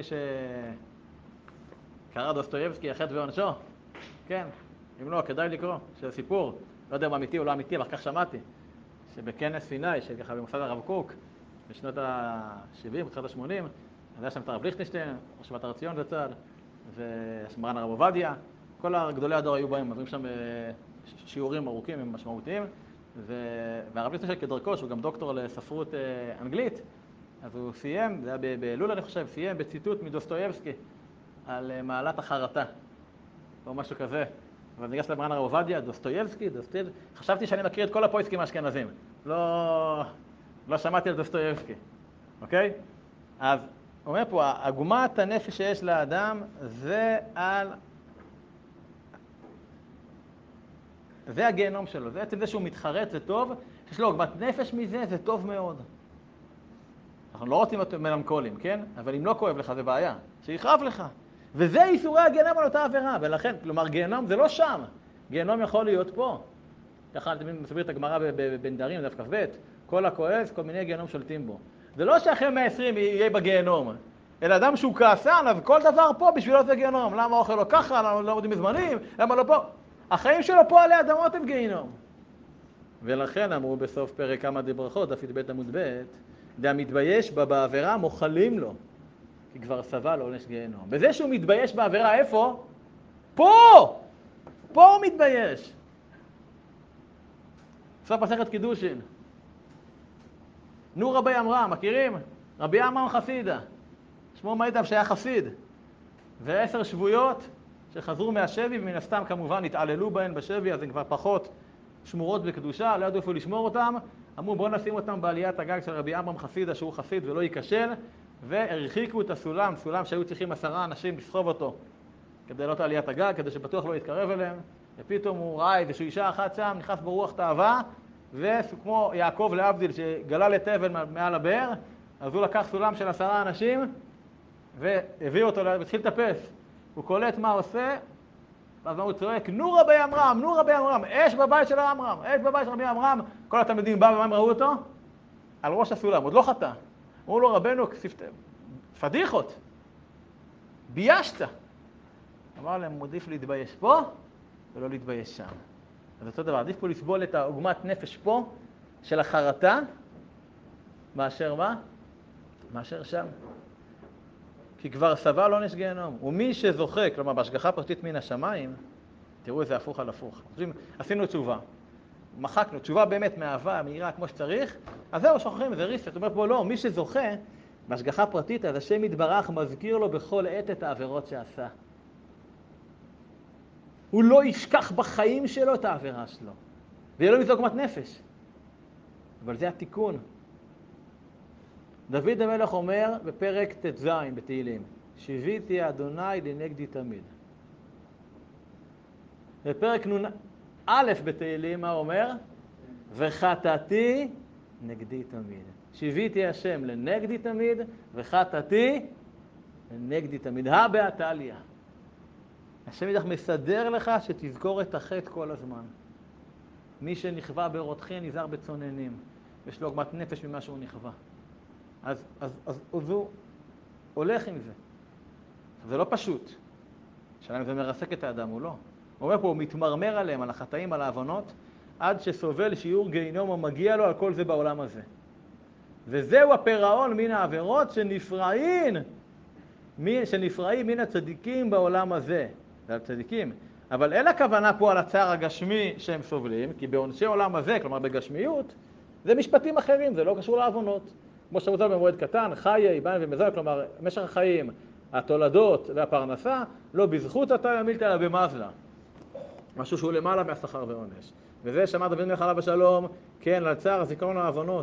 שקרא דוסטויבסקי, החטא ועונשו, כן, אם לא, כדאי לקרוא, שזה סיפור, לא יודע אם אמיתי או לא אמיתי, אבל כך שמעתי, שבכנס סיני, שככה במוסד הרב קוק, בשנות ה-שבעים, בשנות ה-שמונים, אז היה שם את הרב ליכטנשטיין, ראש שבט הר ציון זצ"ל, ומרן הרב עובדיה, כל גדולי הדור היו בהם, עוברים שם שיעורים ארוכים ומשמעותיים, והרב ליכטנשטיין כדרכו, שהוא גם דוקטור לספרות אנגלית, אז הוא סיים, זה היה באלול אני חושב, סיים בציטוט מדוסטויבסקי על מעלת החרטה, או משהו כזה. אבל ניגש למרן הרב עובדיה, דוסטויבסקי, דוסטויבסקי, חשבתי שאני מכיר את כל הפויסקים האשכנזים, לא, לא שמעתי על דוסטויבסקי, אוקיי? אז הוא אומר פה, עגמת הנפש שיש לאדם זה על... זה הגיהנום שלו, זה בעצם זה שהוא מתחרט, זה טוב, שיש לו עגמת נפש מזה, זה טוב מאוד. אנחנו לא רוצים להיות מלנכולים, כן? אבל אם לא כואב לך זה בעיה, שיכאב לך. וזה ייסורי הגיהנום על אותה עבירה, ולכן, כלומר, גיהנום זה לא שם, גיהנום יכול להיות פה. ככה אני מסביר את הגמרא בנדרים, דף כ"ב, כל הכועס, כל מיני גיהנום שולטים בו. זה לא שאחרי מאה ועשרים יהיה בגיהנום, אלא אדם שהוא כעסן, אז כל דבר פה בשבילו זה גיהנום. למה האוכל לא ככה, למה לא עומדים בזמנים, למה לא פה? החיים שלו פה עלי אדמות הם גיהנום. ולכן אמרו בסוף פרק כמה דברכות, דף י"ב עמוד ב', והמתבייש בה בעבירה מוחלים לו, כי כבר סבל עונש גיהנום. בזה שהוא מתבייש בעבירה, איפה? פה! פה הוא מתבייש. סוף מסכת קידושין. נו רבי עמרם, מכירים? רבי עמרם חסידה. שמו מעיד עליו שהיה חסיד. ועשר שבויות שחזרו מהשבי, ומן הסתם כמובן התעללו בהן בשבי, אז הן כבר פחות שמורות בקדושה, לא ידעו איפה לשמור אותם. אמרו בואו נשים אותם בעליית הגג של רבי עמרם חסידה, שהוא חסיד ולא ייכשל, והרחיקו את הסולם, סולם שהיו צריכים עשרה אנשים לסחוב אותו כדי לעלות לעליית הגג, כדי שבטוח לא יתקרב אליהם. ופתאום הוא ראה איזושהי אישה אחת שם, נכנס ברוח תאווה, וכמו יעקב לעבדיל שגלל את אבן מעל הבאר, אז הוא לקח סולם של עשרה אנשים והביא אותו, והתחיל לטפס. הוא קולט מה עושה, ואז הוא צועק, נו רבי עמרם, נו רבי עמרם, אש בבית של עמרם, אש בבית של רבי עמרם. כל התלמידים באו ומה הם ראו אותו? על ראש הסולם, עוד לא חטא. אמרו לו רבנו, פדיחות, ביישת. אמר להם, עדיף להתבייש פה ולא להתבייש שם. אז אותו דבר, עדיף פה לסבול את העוגמת נפש פה של החרטה, מאשר מה? מאשר שם. כי כבר סבל עונש גיהנום. ומי שזוכה, כלומר בהשגחה פרטית מן השמיים, תראו איזה הפוך על הפוך. עשינו תשובה, מחקנו, תשובה באמת מאהבה, מהירה כמו שצריך, אז זהו, שוכחים, זה ריסט. זאת אומרת בו לא, מי שזוכה בהשגחה פרטית, אז השם יתברך מזכיר לו בכל עת את העבירות שעשה. הוא לא ישכח בחיים שלו את העבירה שלו. ויהיה לו מזה עוגמת נפש. אבל זה התיקון. דוד המלך אומר בפרק ט"ז בתהילים, שיביתי אדוני לנגדי תמיד. בפרק נ' א' בתהילים מה אומר? וחטאתי נגדי תמיד. שיביתי השם לנגדי תמיד, וחטאתי לנגדי תמיד. הא בהתליא. השם ידך מסדר לך שתזכור את החטא כל הזמן. מי שנכווה ברותחין נזהר בצוננים. יש לו עוגמת נפש ממה שהוא נכווה. אז, אז, אז, אז הוא הולך עם זה. זה לא פשוט. שאלה אם זה מרסק את האדם, הוא לא. הוא אומר פה, הוא מתמרמר עליהם, על החטאים, על העוונות, עד שסובל שיעור גיהינום המגיע לו על כל זה בעולם הזה. וזהו הפירעון מן העבירות שנפרעים, שנפרעים מן הצדיקים בעולם הזה. זה הצדיקים. אבל אין הכוונה פה על הצער הגשמי שהם סובלים, כי בעונשי עולם הזה, כלומר בגשמיות, זה משפטים אחרים, זה לא קשור לעוונות. כמו שמוצא במועד קטן, חיי, בן ומזל, כלומר, משך החיים, התולדות והפרנסה, לא בזכות אתה ימילת אלא במזלה. משהו שהוא למעלה מהשכר ועונש. וזה שמע דוד מלך עליו השלום, כן, לצער, הזיכרון העוונות.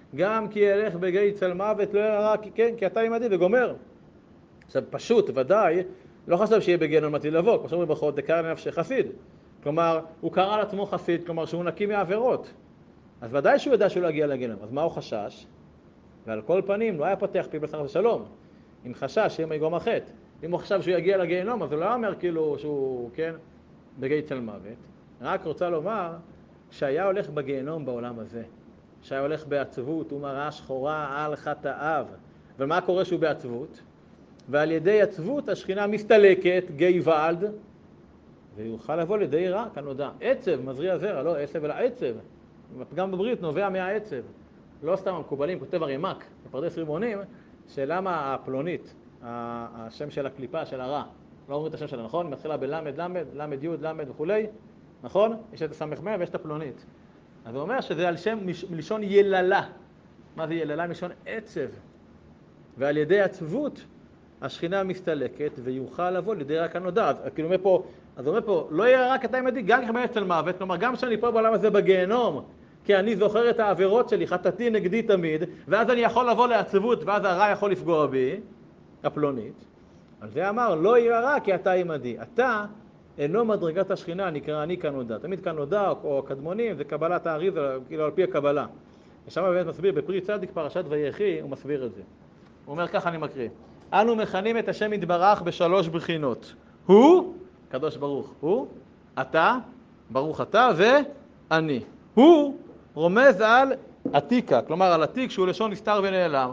גם כי ילך בגיא צל מוות לא ירא, כי כן, כי אתה עמדי, וגומר. עכשיו, פשוט, ודאי, לא חשב שיהיה בגיהנום עתיד לבוא, כמו שאומרים ברכות, דקרא לנפשי חסיד. כלומר, הוא קרא לעצמו חסיד, כלומר שהוא נקי מעבירות. אז ודאי שהוא ידע שהוא לא יגיע לגיהנום. אז מה הוא חשש? ועל כל פנים, לא היה פותח פי בשכר ושלום. עם חשש שיהיה מיגום החטא. אם הוא חשב שהוא יגיע לגיהנום, אז הוא לא אומר כאילו שהוא, כן, בגיא צל מוות. רק רוצה לומר שהיה הולך בגיהנום בעולם הזה. שהיה הולך בעצבות ומראה שחורה על חטאיו. ומה קורה שהוא בעצבות? ועל ידי עצבות השכינה מסתלקת, גיא ועלד, ויוכל לבוא לידי רע כנודע. עצב, מזריע זרע, לא עצב אלא עצב. הפגם בברית נובע מהעצב. לא סתם המקובלים, כותב הרימק, בפרדס רימונים, שלמה הפלונית, השם של הקליפה, של הרע, לא אומרים את השם שלה, נכון? מתחילה בלמד, למד, למד יוד, למד וכולי, נכון? יש את הסמך מאה ויש את הפלונית. אז הוא אומר שזה על שם מלשון יללה. מה זה יללה? מלשון עצב. ועל ידי עצבות השכינה מסתלקת ויוכל לבוא לידי רע כנודע. אז כאילו אומר פה, אז הוא אומר פה, לא יהיה רק אתה עמדי, גם כחמי אצל מוות, כלומר גם שאני פה בעולם הזה בגיהנום, כי אני זוכר את העבירות שלי, חטאתי נגדי תמיד, ואז אני יכול לבוא לעצבות, ואז הרע יכול לפגוע בי, הפלונית. על זה אמר, לא יהיה רע כי אתה עמדי. אתה אינו מדרגת השכינה, נקרא אני כנודע. תמיד כנודע או קדמונים, זה קבלת האריזה, כאילו על פי הקבלה. ושם באמת מסביר, בפרי צדיק פרשת ויחי, הוא מסביר את זה. הוא אומר ככה, אני מקריא. אנו מכנים את השם יתברך בשלוש בחינות. הוא, קדוש ברוך, הוא, אתה, ברוך אתה, ואני. הוא רומז על עתיקה, כלומר על עתיק שהוא לשון נסתר ונעלם.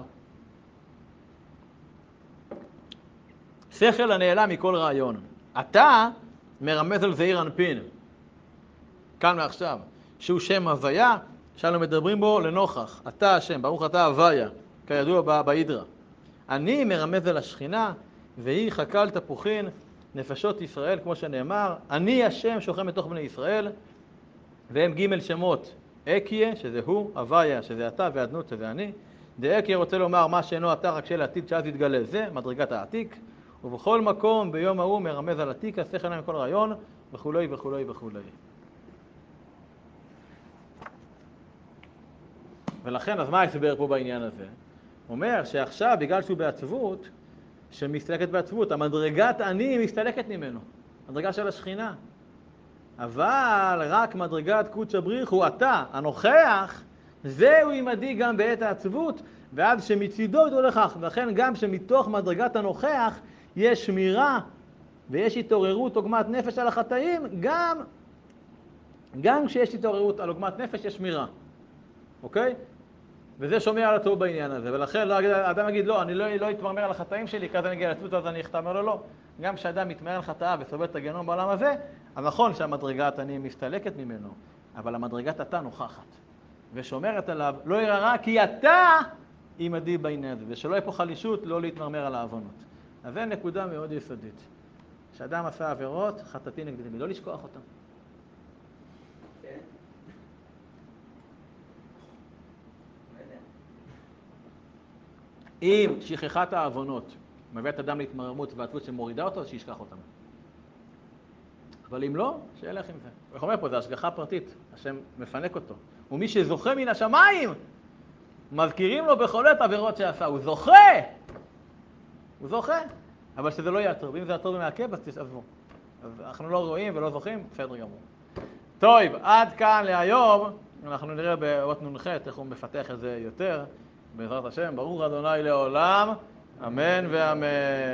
שכל הנעלם מכל רעיון. אתה מרמז על זעיר אנפין. כאן ועכשיו. שהוא שם הוויה, שאנו מדברים בו לנוכח. אתה השם, ברוך אתה הוויה, כידוע בהידרה. אני מרמז על השכינה, והיא חכה על תפוחין, נפשות ישראל, כמו שנאמר. אני השם שוכן בתוך בני ישראל, והם ג' שמות. אקיה, שזה הוא, הוויה, שזה אתה, ואדנות, שזה אני. דאקיה רוצה לומר מה שאינו אתה, רק של העתיק, שאז יתגלה זה, מדרגת העתיק. ובכל מקום ביום ההוא מרמז על עתיק, השכל להם כל רעיון, וכולי וכולי וכולי. ולכן, אז מה ההסבר פה בעניין הזה? הוא אומר שעכשיו, בגלל שהוא בעצבות, שמסתלקת בעצבות, המדרגת אני מסתלקת ממנו, מדרגה של השכינה. אבל רק מדרגת קודש הבריך הוא אתה, הנוכח, זהו עמדי גם בעת העצבות, ואז שמצידו ידעו לכך, ולכן גם שמתוך מדרגת הנוכח יש שמירה ויש התעוררות עוגמת נפש על החטאים, גם, גם כשיש התעוררות על עוגמת נפש יש שמירה, אוקיי? וזה שומע על הטוב בעניין הזה, ולכן לא, האדם יגיד לא, אני לא, לא אתמרמר על החטאים שלי, כי אז אני אגיע לעצבות, אז אני אכתב, לו לא. גם כשאדם מתמרמר על חטאיו וסובל את הגיהנום בעולם הזה, אז נכון שהמדרגת אני מסתלקת ממנו, אבל המדרגת אתה נוכחת, ושומרת עליו, לא ירא כי אתה עמדי בעניין הזה, ושלא יהיה פה חלישות לא להתמרמר על העוונות. אז זו נקודה מאוד יסודית. כשאדם עשה עבירות, חטאתי נגדי, לא לשכוח אותם. אם שכחת העוונות מביאה את אדם להתמרמרות ועצבות שמורידה אותו, אז שישכח אותם. אבל אם לא, שילך עם זה. הוא אומר פה, זה השגחה פרטית, השם מפנק אותו. ומי שזוכה מן השמיים, מזכירים לו בכל עת עבירות שעשה. הוא זוכה! הוא זוכה! אבל שזה לא יהיה טוב. אם זה הטוב ומעכב, אז תשעזבו. אז אנחנו לא רואים ולא זוכים, בסדר גמור. טוב, עד כאן להיום. אנחנו נראה באות נ"ח איך הוא מפתח את זה יותר. בעזרת השם, ברוך אדוני לעולם, אמן ואמן.